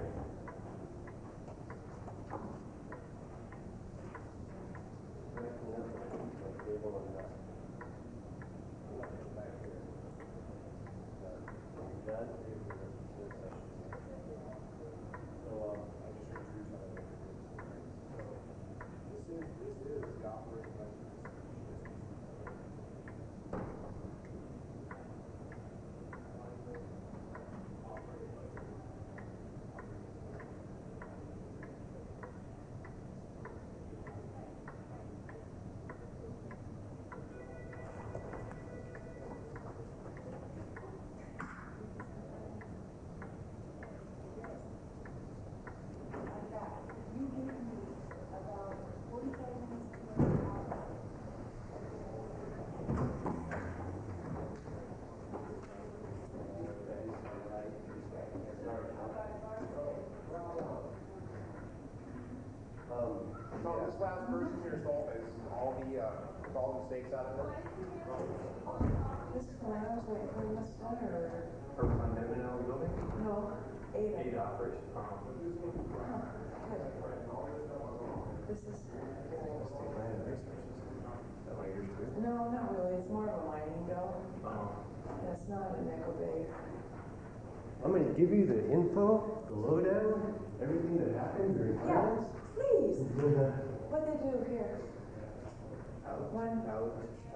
So this last person here is all the stakes out of it? This is when I was waiting for this letter. For fundamental building? No, Ada. Aid operation. This is. No, not really. It's more of a mining bill. That's not a nickel bay. I'm going to give you the info, the lowdown, everything that happened during finance. Please. What they do here? One. Out.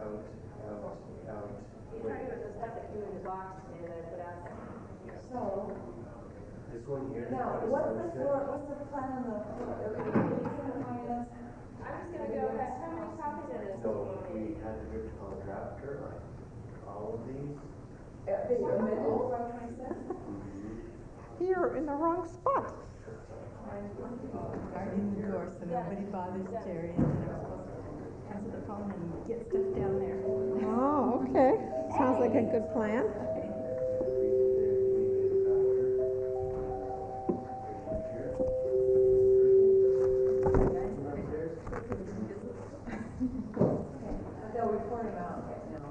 He's trying to put the stuff that you in the box and then put out there. So. This one here. Now, what's the plan on the floor? Finance. I'm just gonna go, how many copies of this? So we had to rip the contractor, like all of these. They amended 526? You're in the wrong spot. Guarding the door so nobody bothers Terry, and then I'm supposed to answer the phone and get stuff down there. Oh, okay. Sounds like a good plan. They'll report him out.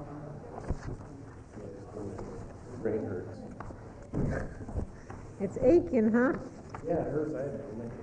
Brain hurts. It's aching, huh? Yeah, it hurts. I had to make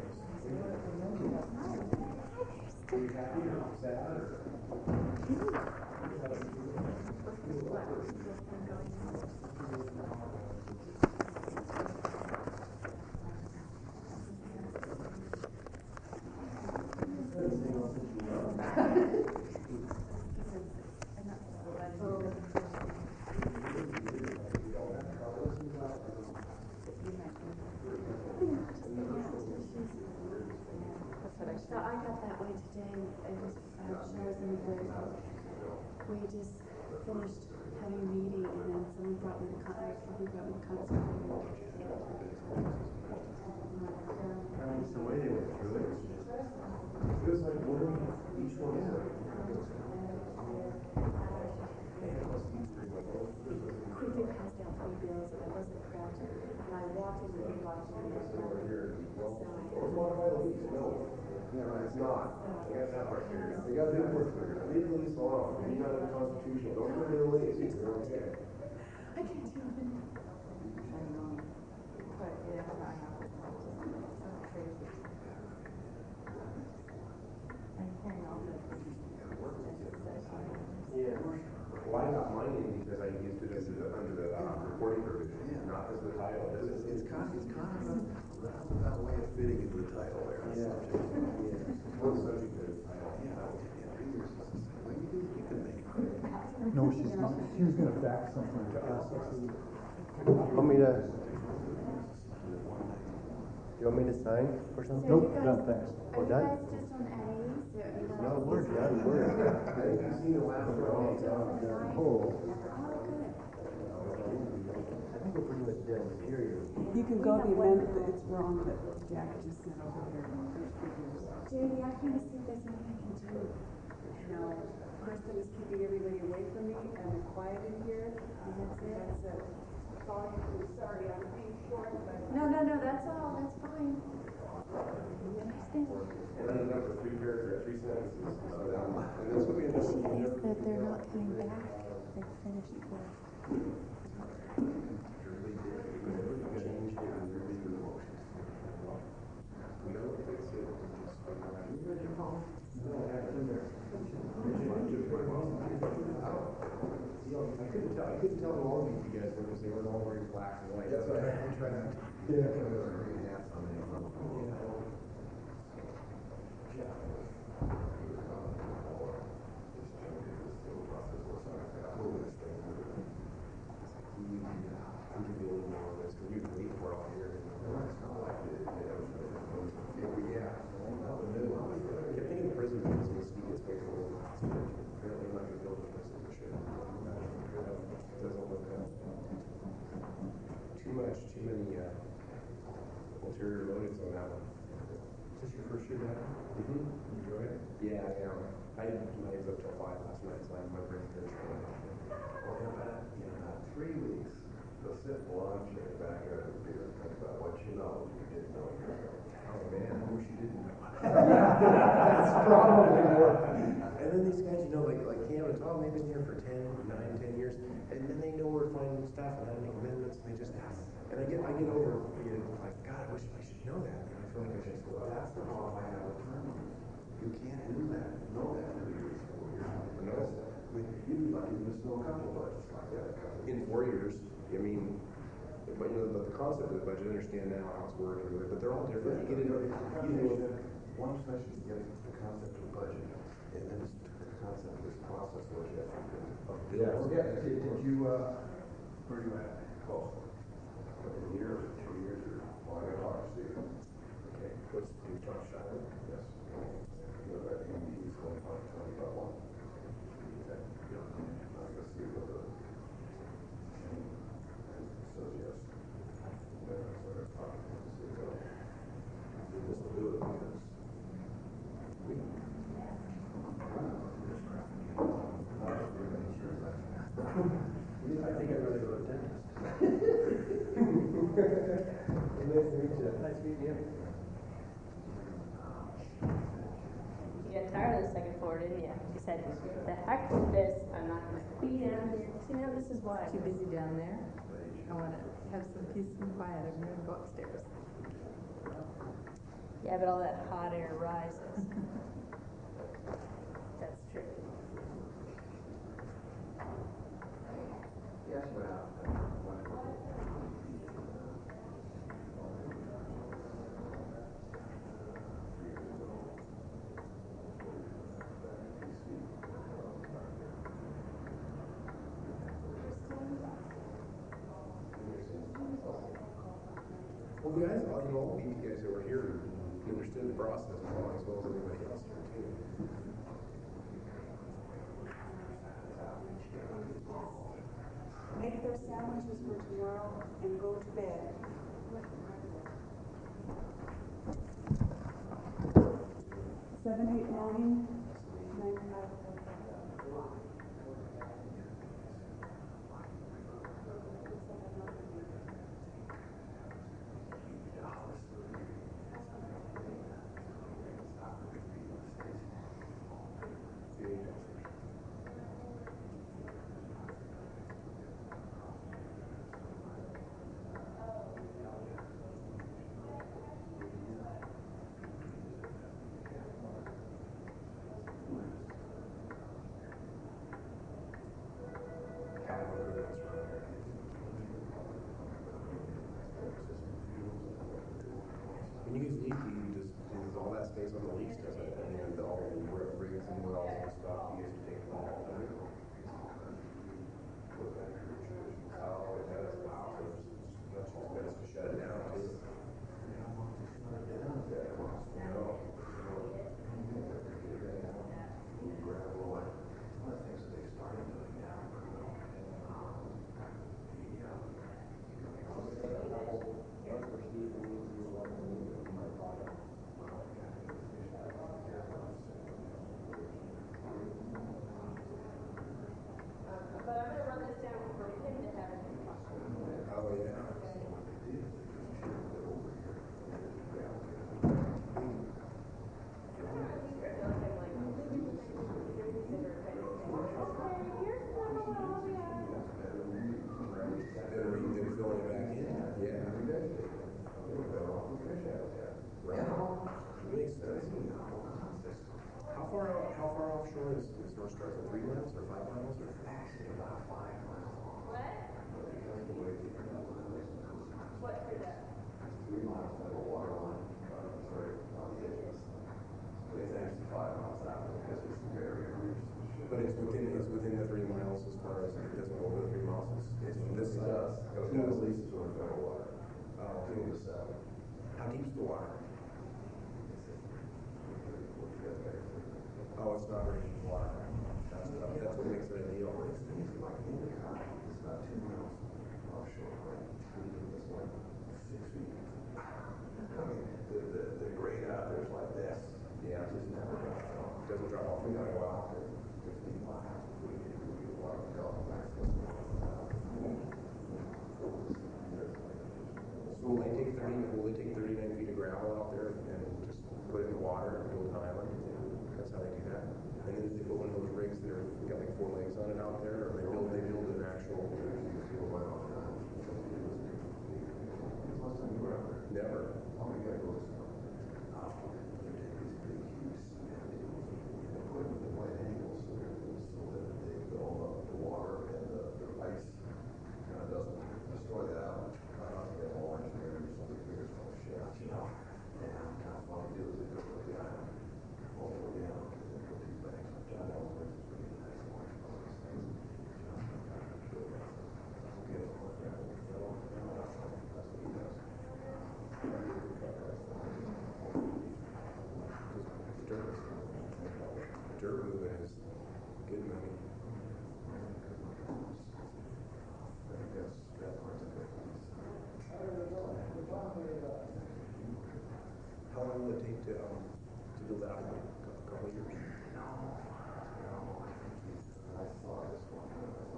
So I got that way today, it was, Sheriff's in the we just finished having a meeting, and then someone brought me the contract, It's the way they went through it. It was like each one is quickly passed out 3 bills, and I wasn't proud to, and I walked in the inbox and Yeah, right, it's not. You gotta have our figures. You gotta do the work figures. Leave the lease alone. You gotta have a constitution. Don't put it in the lease. You're okay. I can't do it. I know. But, yeah, I have. reporting provision, not as the title. It's kind of a roundabout way of fitting into the title there. Yeah. Well, the subject is title. No, she's not, she was gonna fax something to us. Want me to? You want me to sign or something? Nope, done, thanks. We're done? just on A's? No, we're done, we're. I've seen the last one. Oh. I think we're pretty much done, period. You can go the amendment that it's wrong, that Jack just sent over here. Jamie, I can't see if there's anything I can do. No, Kristen is keeping everybody away from me and quiet in here, and that's it. That's all I can do. Sorry, I'm being short, but. No, that's all, that's fine. We understand. And then another 3 paragraphs, 3 sentences. And that's what we The understand. issue is that they're not coming back. They've finished work. I couldn't tell who all of you guys were because they weren't all wearing black and white. That's why I'm trying to. Yeah. Green hats on there. Too many ulterior motives on that one. Is this your first year back? Mm-hmm. Enjoy it? Yeah, I am. I didn't do my eggs up till 5 last night, so my brain's been training. Well, in about 3 weeks, they'll sit for lunch in the backyard of the beer and think about what you know you didn't know you were going to. Oh man, I wish you didn't know. That's probably more. And then these guys, like Cam and Tom, they've been here for 9, 10 years, and then they know where to find stuff and how to make amendments, and they just ask. And I get over, like, God, I wish I should know that. And I feel like I should go, that's the problem I have with attorney. You can't do that, know that until you're 4 years. Because you'd be lucky to miss a couple budgets like that. In 4 years, I mean, but the concept of the budget, I understand now how it's working, but they're all different. You get into one session to get the concept of the budget, and then it's the concept of this process where you have to build. Yeah, did you, where are you at? Oh, a year or 2 years or, well, I gotta talk to Steve. Okay, what's the John Shire? Yes. You know, that he's going to tell me about one. Okay. Yeah. I'm gonna see what the, says yes. Then I started talking to him and said, well, this will do it because I think I'd rather go to the dentist. Nice to meet you. Nice meeting you. You got tired of the second floor, didn't you? You said, the heck with this, I'm not gonna be down here. See, now this is why. Too busy down there? I wanna have some peace and quiet, I'm gonna go upstairs. Yeah, but all that hot air rises. That's true. Yes, well. Well, guys, all of you guys who were here understood the process as well as everybody else here too. Make their sandwiches for tomorrow and go to bed. 7, 8, 9, 9, 5. things on the lease, doesn't it? I mean, all the rigs and wells and stuff, you guys are taking all of them. Oh, it does. Wow. That's best to shut it down too. But I'm gonna run this down for him to have it. Oh, yeah. How far offshore is North Star? 3 miles or 5 miles or? Actually, about 5 miles. What for that? 3 miles of the water line. On the edges. But it's actually 5 miles out because it's very. But it's within the 3 miles as far as it doesn't go over the 3 miles. This does. Two of the leases are in federal water. Two of the 7. How deep's the water? Oh, it's not very deep water. That's what makes it ideal. It's about 2 miles offshore, right? It's like 6 feet. I mean, the grade out there is like this. Yeah, it just never drops off. Doesn't drop off. We gotta go out there 15 miles. We get a lot of golf back. So will they take 39 feet of gravel out there and just put it in the water and build an island? That's how they do that. And then they put one of those rigs that got like 4 legs on it out there, or they build an actual. Never. Dirt moving is good money. How long will it take to build out? A couple of years? I saw this one.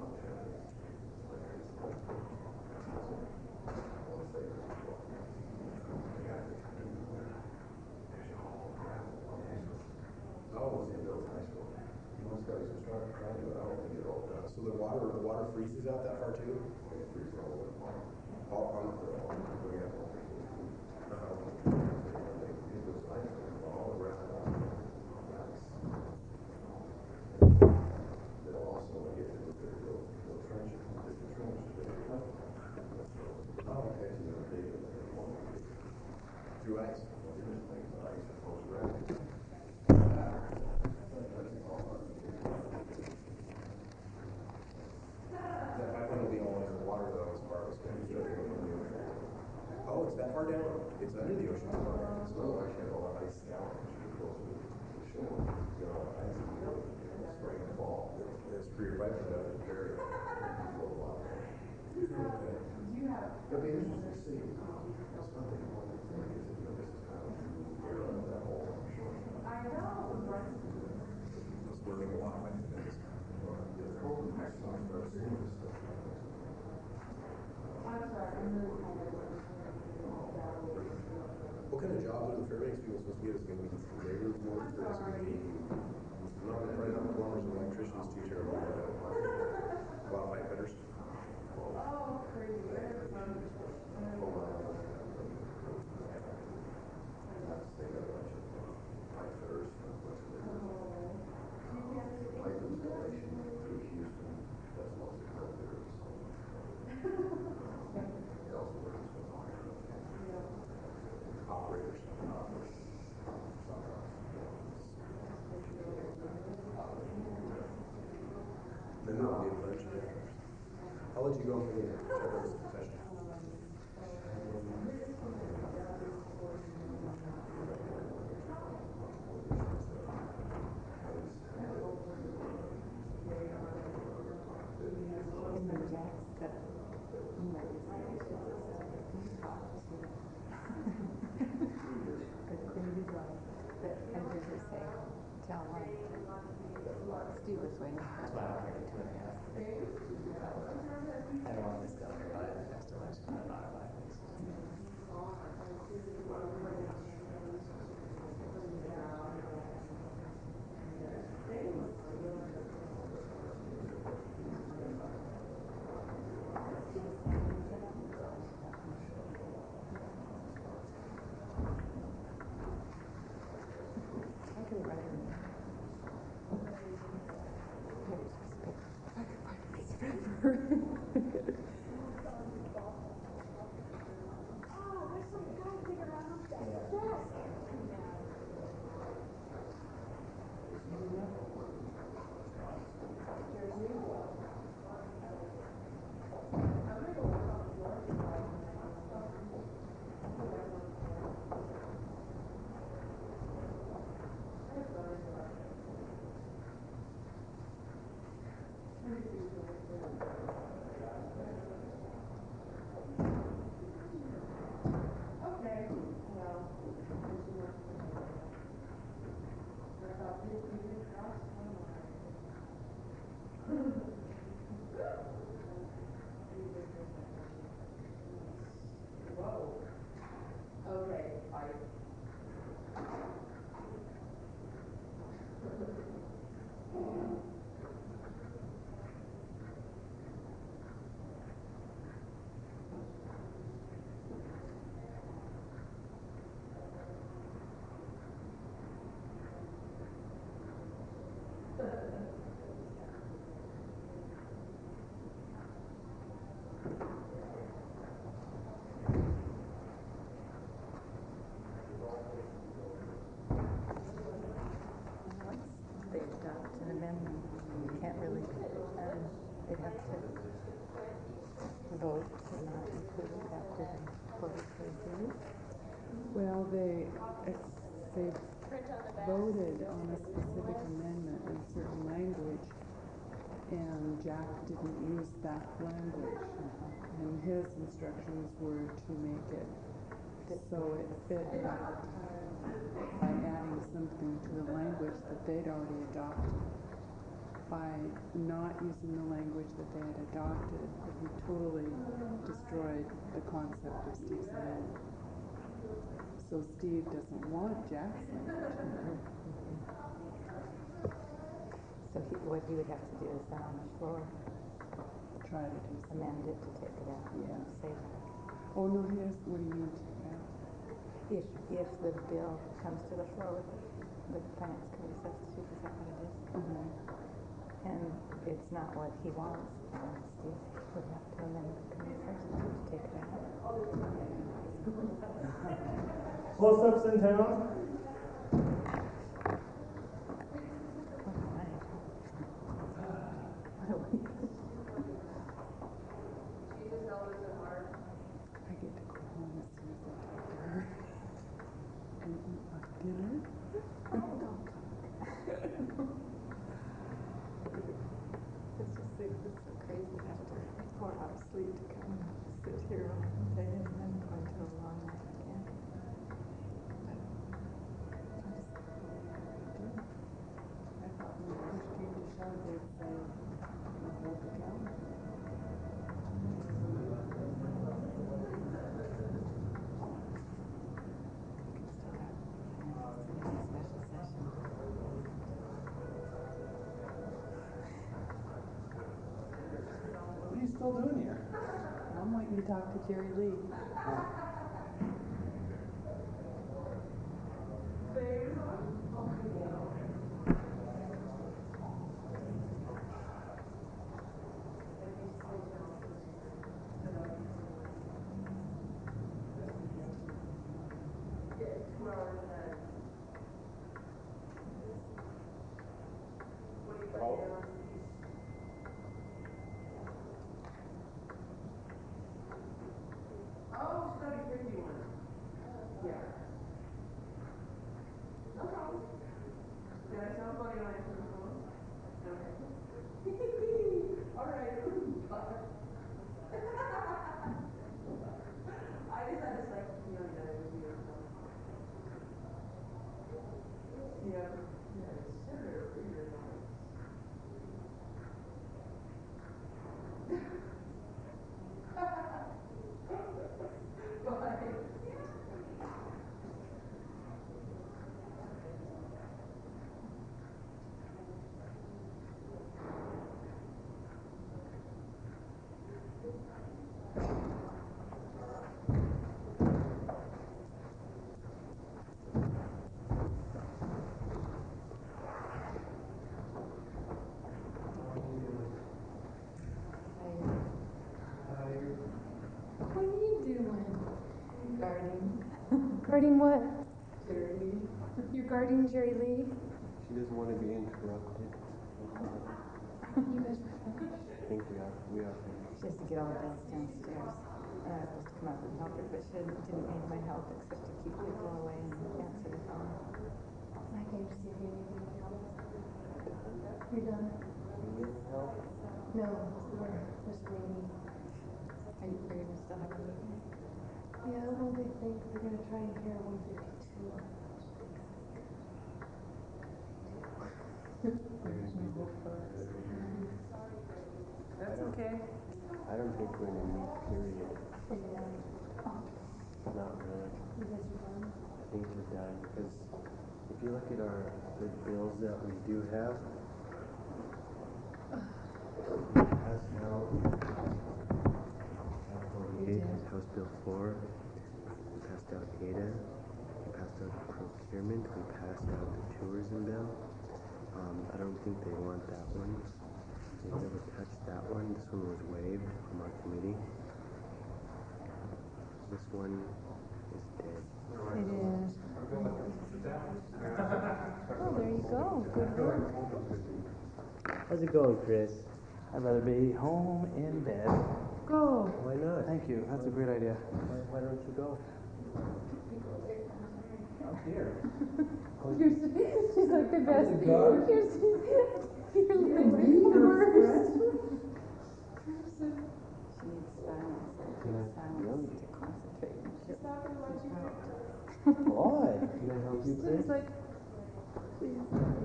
Oh, was it built high school? Most guys are starting to but I don't think it all does. So the water freezes out that far too? It freezes all the way. All on the yeah. It was nice all around. They'll also get to the trenches. Oh, okay. Through ice. That pipeline will be all under the water though, as far as oh, it's that far down? It's under the ocean. So actually all that ice down close to the shore. You know, ice spring and fall. It's for your pipeline to carry. Okay. It'll be interesting to see. That's one thing I want to think is that this is kind of that whole shore. I know. I was learning a lot by doing this. What kind of jobs are the Fairbanks people supposed to get? Is it going to be laborers more, or is it going to be probably not plumbers and electricians too terrible? A lot of pipe fitters. Oh, crazy. Operators. I'll let you go for the chairperson session. Steve was waiting. That's why I'm here 2.5. I don't want this done by the next election. I'm not allowed this. Well, they voted on a specific amendment in certain language, and Jack didn't use that language. And his instructions were to make it so it fit that by adding something to the language that they'd already adopted. By not using the language that they had adopted, he totally destroyed the concept of Steve's amendment. So Steve doesn't want Jack's language. So what he would have to do is then on the floor, try to do something. Amend it to take it out. Yeah. Say that. Oh, no, what do you mean take it out? If the bill comes to the floor with the finance committee substitute, is that what it is? And it's not what he wants, then Steve would have to amend the committee substitute to take it out. Close-ups in town? I get to go home as soon as I talk to her and eat my dinner. It's just like, it's so crazy after 4 hours sleep to come and sit here all day and then go into a long night again. I thought when push came to shove, they'd say, hold the counter. What are you still doing here? I'm waiting to talk to Jerry Lee. guarding what? Jerry Lee. You're guarding Jerry Lee? She doesn't want to be interrupted. You guys were finished? I think we are finished. She has to get all the bills downstairs. And I was supposed to come up and help her, but she didn't need my help except to keep people away and answer the phone. I came to see if you need anything else. You're done? You need help? No, we're just waiting. Are you gonna still have a meeting? Yeah, well, they think we're gonna try and hear 152. That's okay. I don't think we're in a need period. Not really. You guys are done? I think we're done because if you look at the bills that we do have, we passed out House Bill 4, we passed out ADA, we passed out procurement, we passed out the tourism bill. I don't think they want that one. They never touched that one. This one was waived from our committee. This one is dead. It is. Oh, there you go. Good work. How's it going, Chris? I'd rather be home in bed. Go. Why not? Thank you. That's a great idea. Why don't you go? I'm here. She's like the best. You're like the worst. She needs silence. Silence to concentrate. She's talking about you. Why? Can I help you, Chris? She's like, please.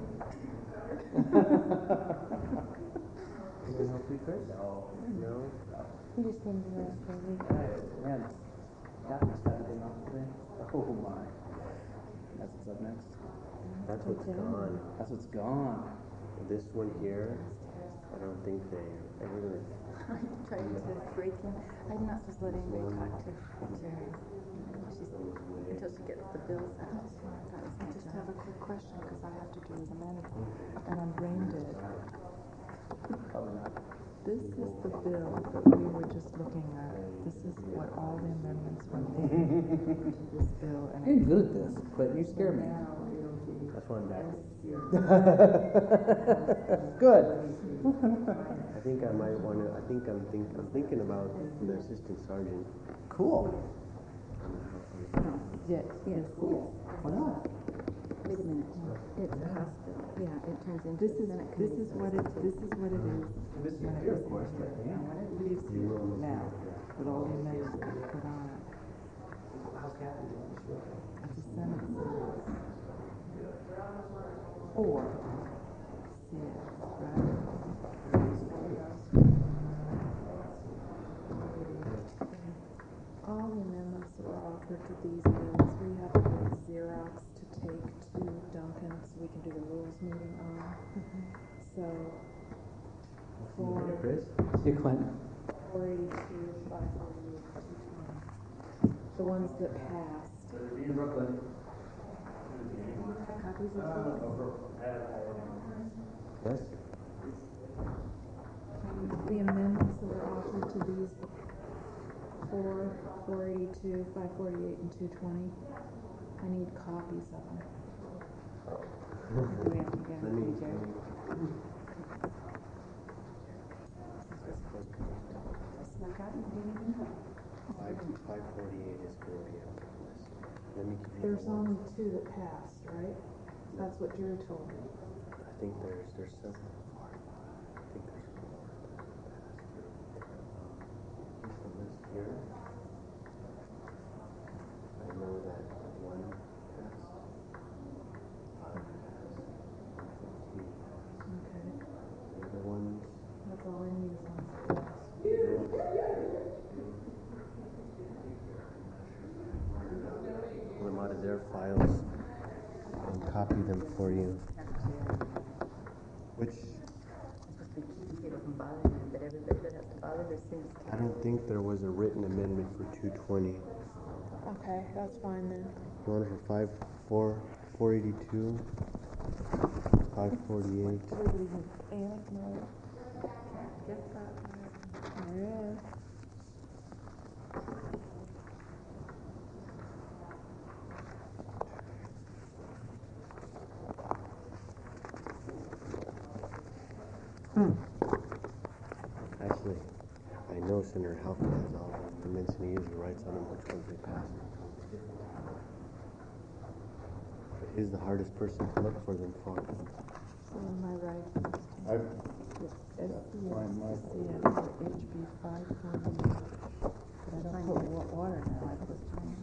Can I help you, Chris? No. No? You just came to rest for a week. Man, got this Saturday off today. Oh my. That's what's up next. That's what's gone. That's what's gone. This one here, I don't think they ever. I'm trying to break in. I'm not just letting anybody talk to Jerry. Until she gets the bills out. I just have a quick question because I have to do the management and I'm brain dead. Probably not. This is the bill that we were just looking at. This is what all the amendments were made to this bill. And You're good at this, but you scare me. now it'll be That's why I'm back. Good. I think I might want to. I'm thinking about the assistant sergeant. Cool. Yes. Why not? Wait a minute. It's a hospital. Yeah, it turns into. This is what it is. This is your course, right? It leaves here now with all the amendments that we put on it. How's Kathy doing? It's a Senate series. Or CS, right? All the amendments that were offered to these bills, we have to get Xerox to take to Duncan so we can do the rules meeting on. So, for Chris? See you, Clint. 482, 548, 220. The ones that passed. In Brooklyn. Copies of these? Yes. The amendments that were offered to these 482, 548, and 220. I need copies of them. Do we have to get Let them me. from Jerry? Snuck out and didn't even know. 548 is going to be on the list. Let me give you. There's the ones. only 2 that passed, right? That's what Jerry told me. I think there's several more. I think there's 4 that passed. Here's the list here. I know that 1 passed. 5 passed. 15 passed. Okay. The other ones. That's all I need is one that passed. Pull them out of their files and copy them for you. Which Just been keeping people from bothering her, but everybody that has to bother her seems to. I don't think there was a written amendment for 220. Okay, that's fine then. You want it for 482, 548. Everybody can, Alec, no. Guess that. Yeah. Actually, I know Senator Halpern has all the Manzanillos writes on them, which ones they passed. But he's the hardest person to look for them for. So am I right? I've, HB 540. But I don't put water now, I put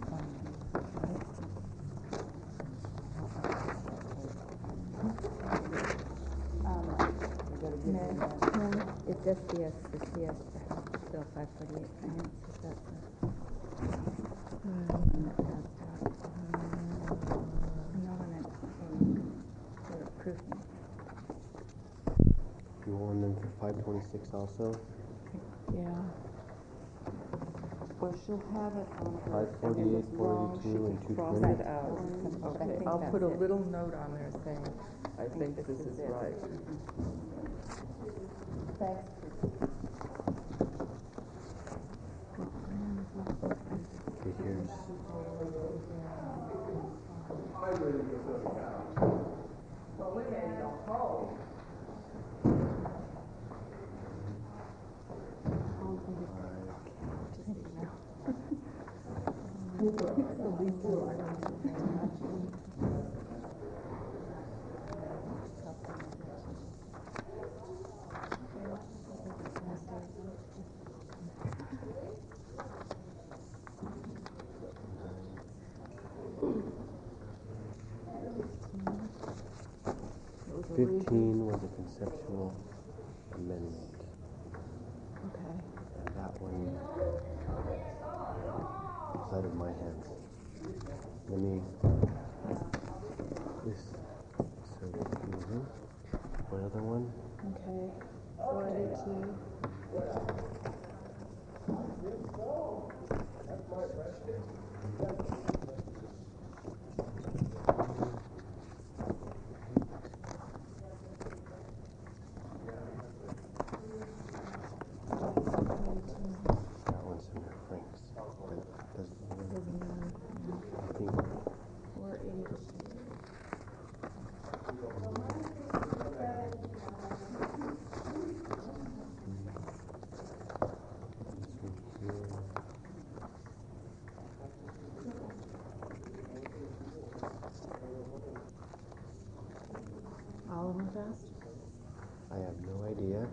It's SDS, the CS, the House Bill 548 Finance, is that the one that passed out? No, one that's for approving. You want them for 526 also? Yeah. Well, she'll have it on her. 548, 482, and 220. Okay, I'll put a little note on there saying, I think this is right. Thanks. Okay, here's. $15 was a conceptual amendment. Okay. And that one is out of my hands. Let me. This. So, what other one? Okay. 482. That one's Senator Franks. But doesn't matter. I think 482. All of them passed? I have no idea.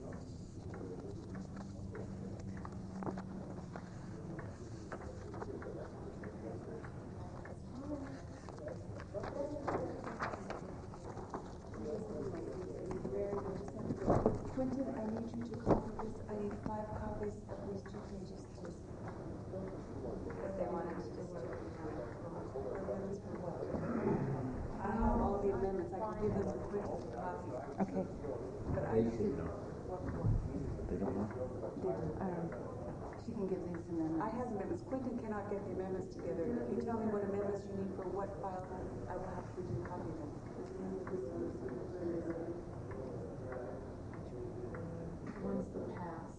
Quentin, I need you to copy this. I need 5 copies of these 2 pages, please. If they wanted to just amendments for what? I have all the amendments. I can give them to Quentin to copy. Okay. But I should. They don't know? She can get these amendments. I have amendments. Quentin cannot get the amendments together. If you tell me what amendments you need for what file, I will have to copy them. One's the past.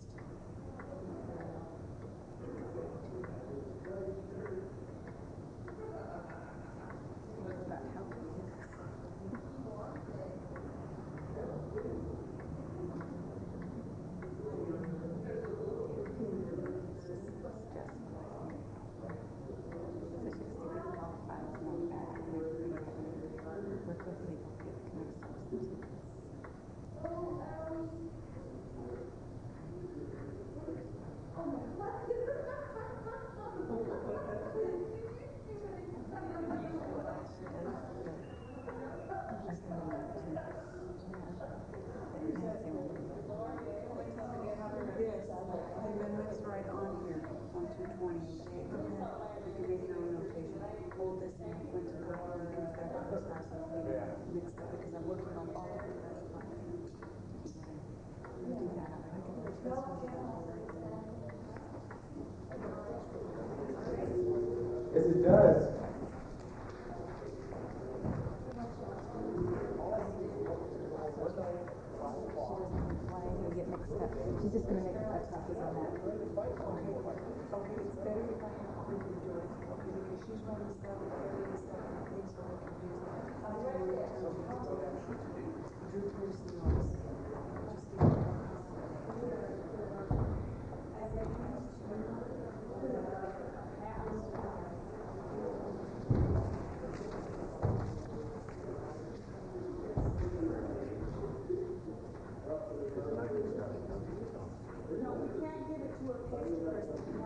Amendments right on here, on 220, okay? You can make your own notation. Hold this and I'm going to go over and give that to Chris Marson. Mixed up because I'm working on all of them. Do that. I can put this one down. Yes, it does. She's just going to make a copies on that. Okay, it's better if I have Quentin do it, okay, because she's running stuff, carrying stuff, and things are confused. I'll tell you what to do. Drew Pearson knows. Just give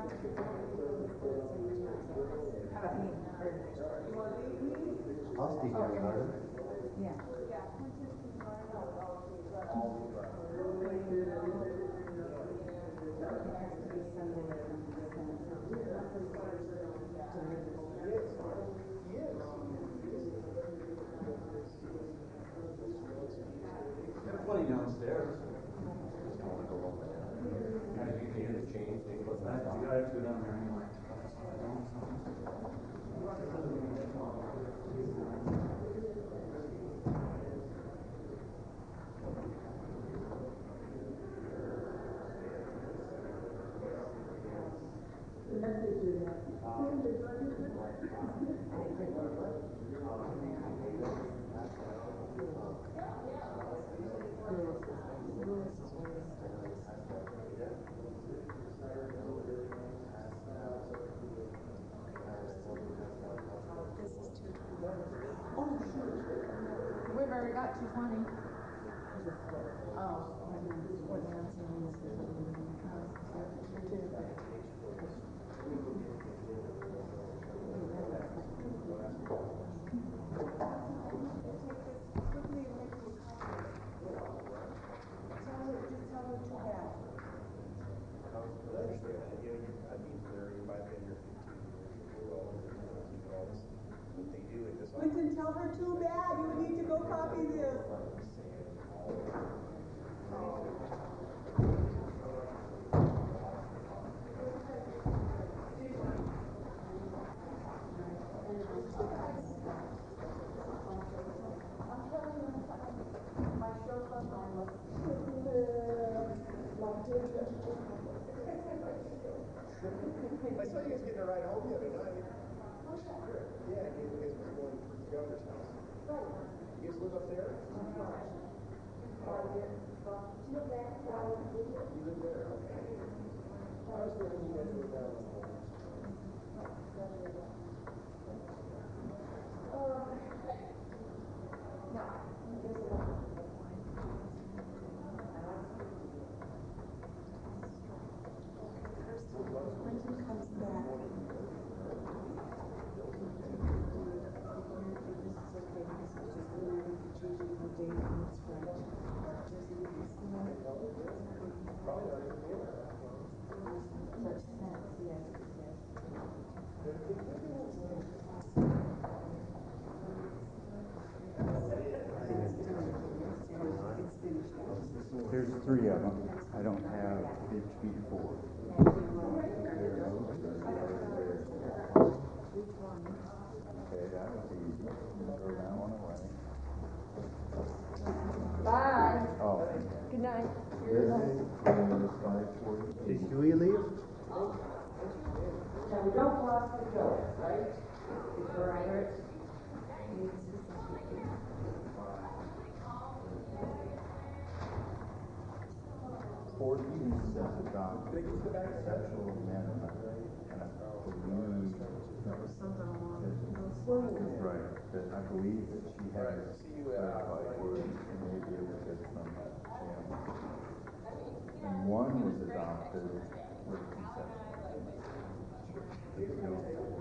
I'll speak on garden. Yeah. Got plenty downstairs. Just don't want to go up there. Kind of get the interchange, think what's that? I have to go down there anyway. We've already got 220. Oh. Quentin, tell her too bad. You need to go copy this. I saw you guys getting a ride home the other night. Yeah, you guys were going to the governor's house. You guys live up there? You live there, okay. I was thinking you guys were down the home. Quentin comes back. There's 3 of them. I don't have HB4. Okay, that was easy. Throw that one away. Bye. Oh. Good night. This is 540. Did Huey leave? Now we don't cross the road, right? Before I hurt. Adopted conceptual amendment, and I believe right, that I believe that she had clarified words and maybe it was it from Jim. And one was adopted with conceptual amendment.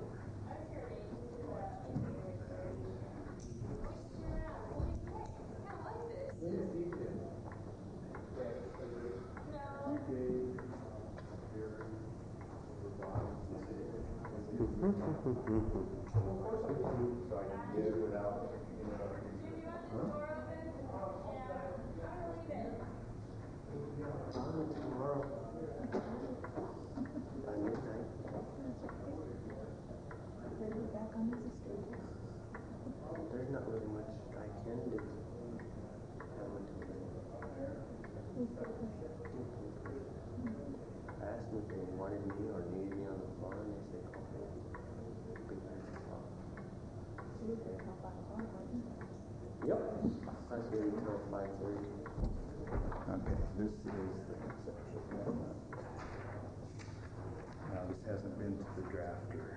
There's not really much I can do. I asked them if they wanted me or needed me on the farm, and they said, call me. Yep. I was here until 5:30. Okay, this is the conceptual amendment. Now, this hasn't been to the drafter.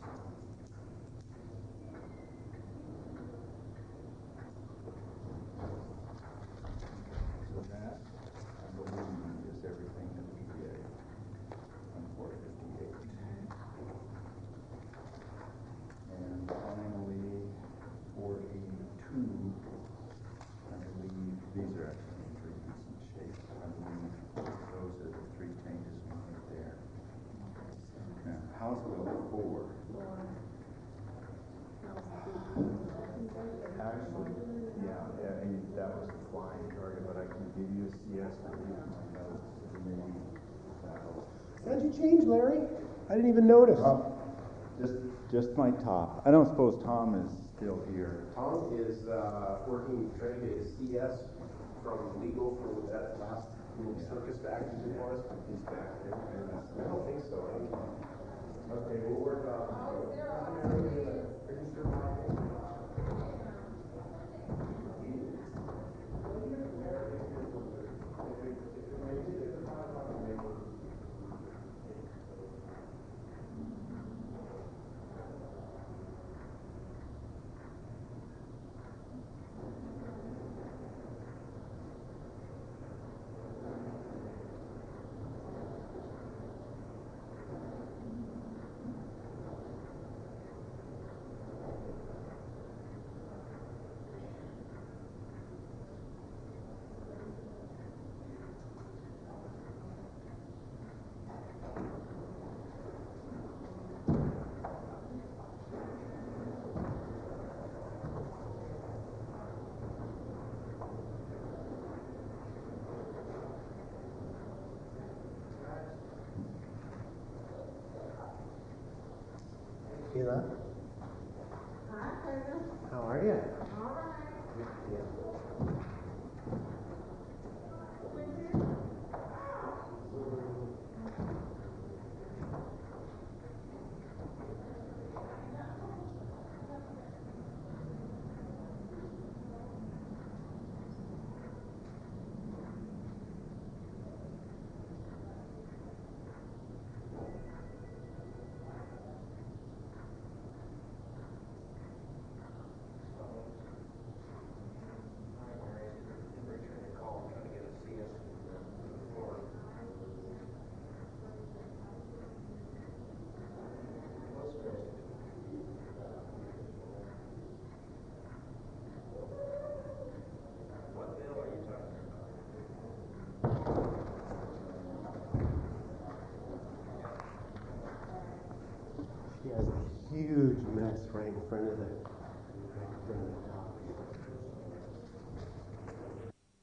So that, I believe, is everything that we did on 458. flying target, but I can give you a CS for my notes, and maybe that helps. How'd you change, Larry? I didn't even notice. Just my top. I don't suppose Tom is still here. Tom is, working, trying to get his CS from legal for that last circus back he did for us. He's back there. I don't think so. Okay, we'll work on. Are you sure, Michael? Sheila? How are you? She has a huge mess right in front of the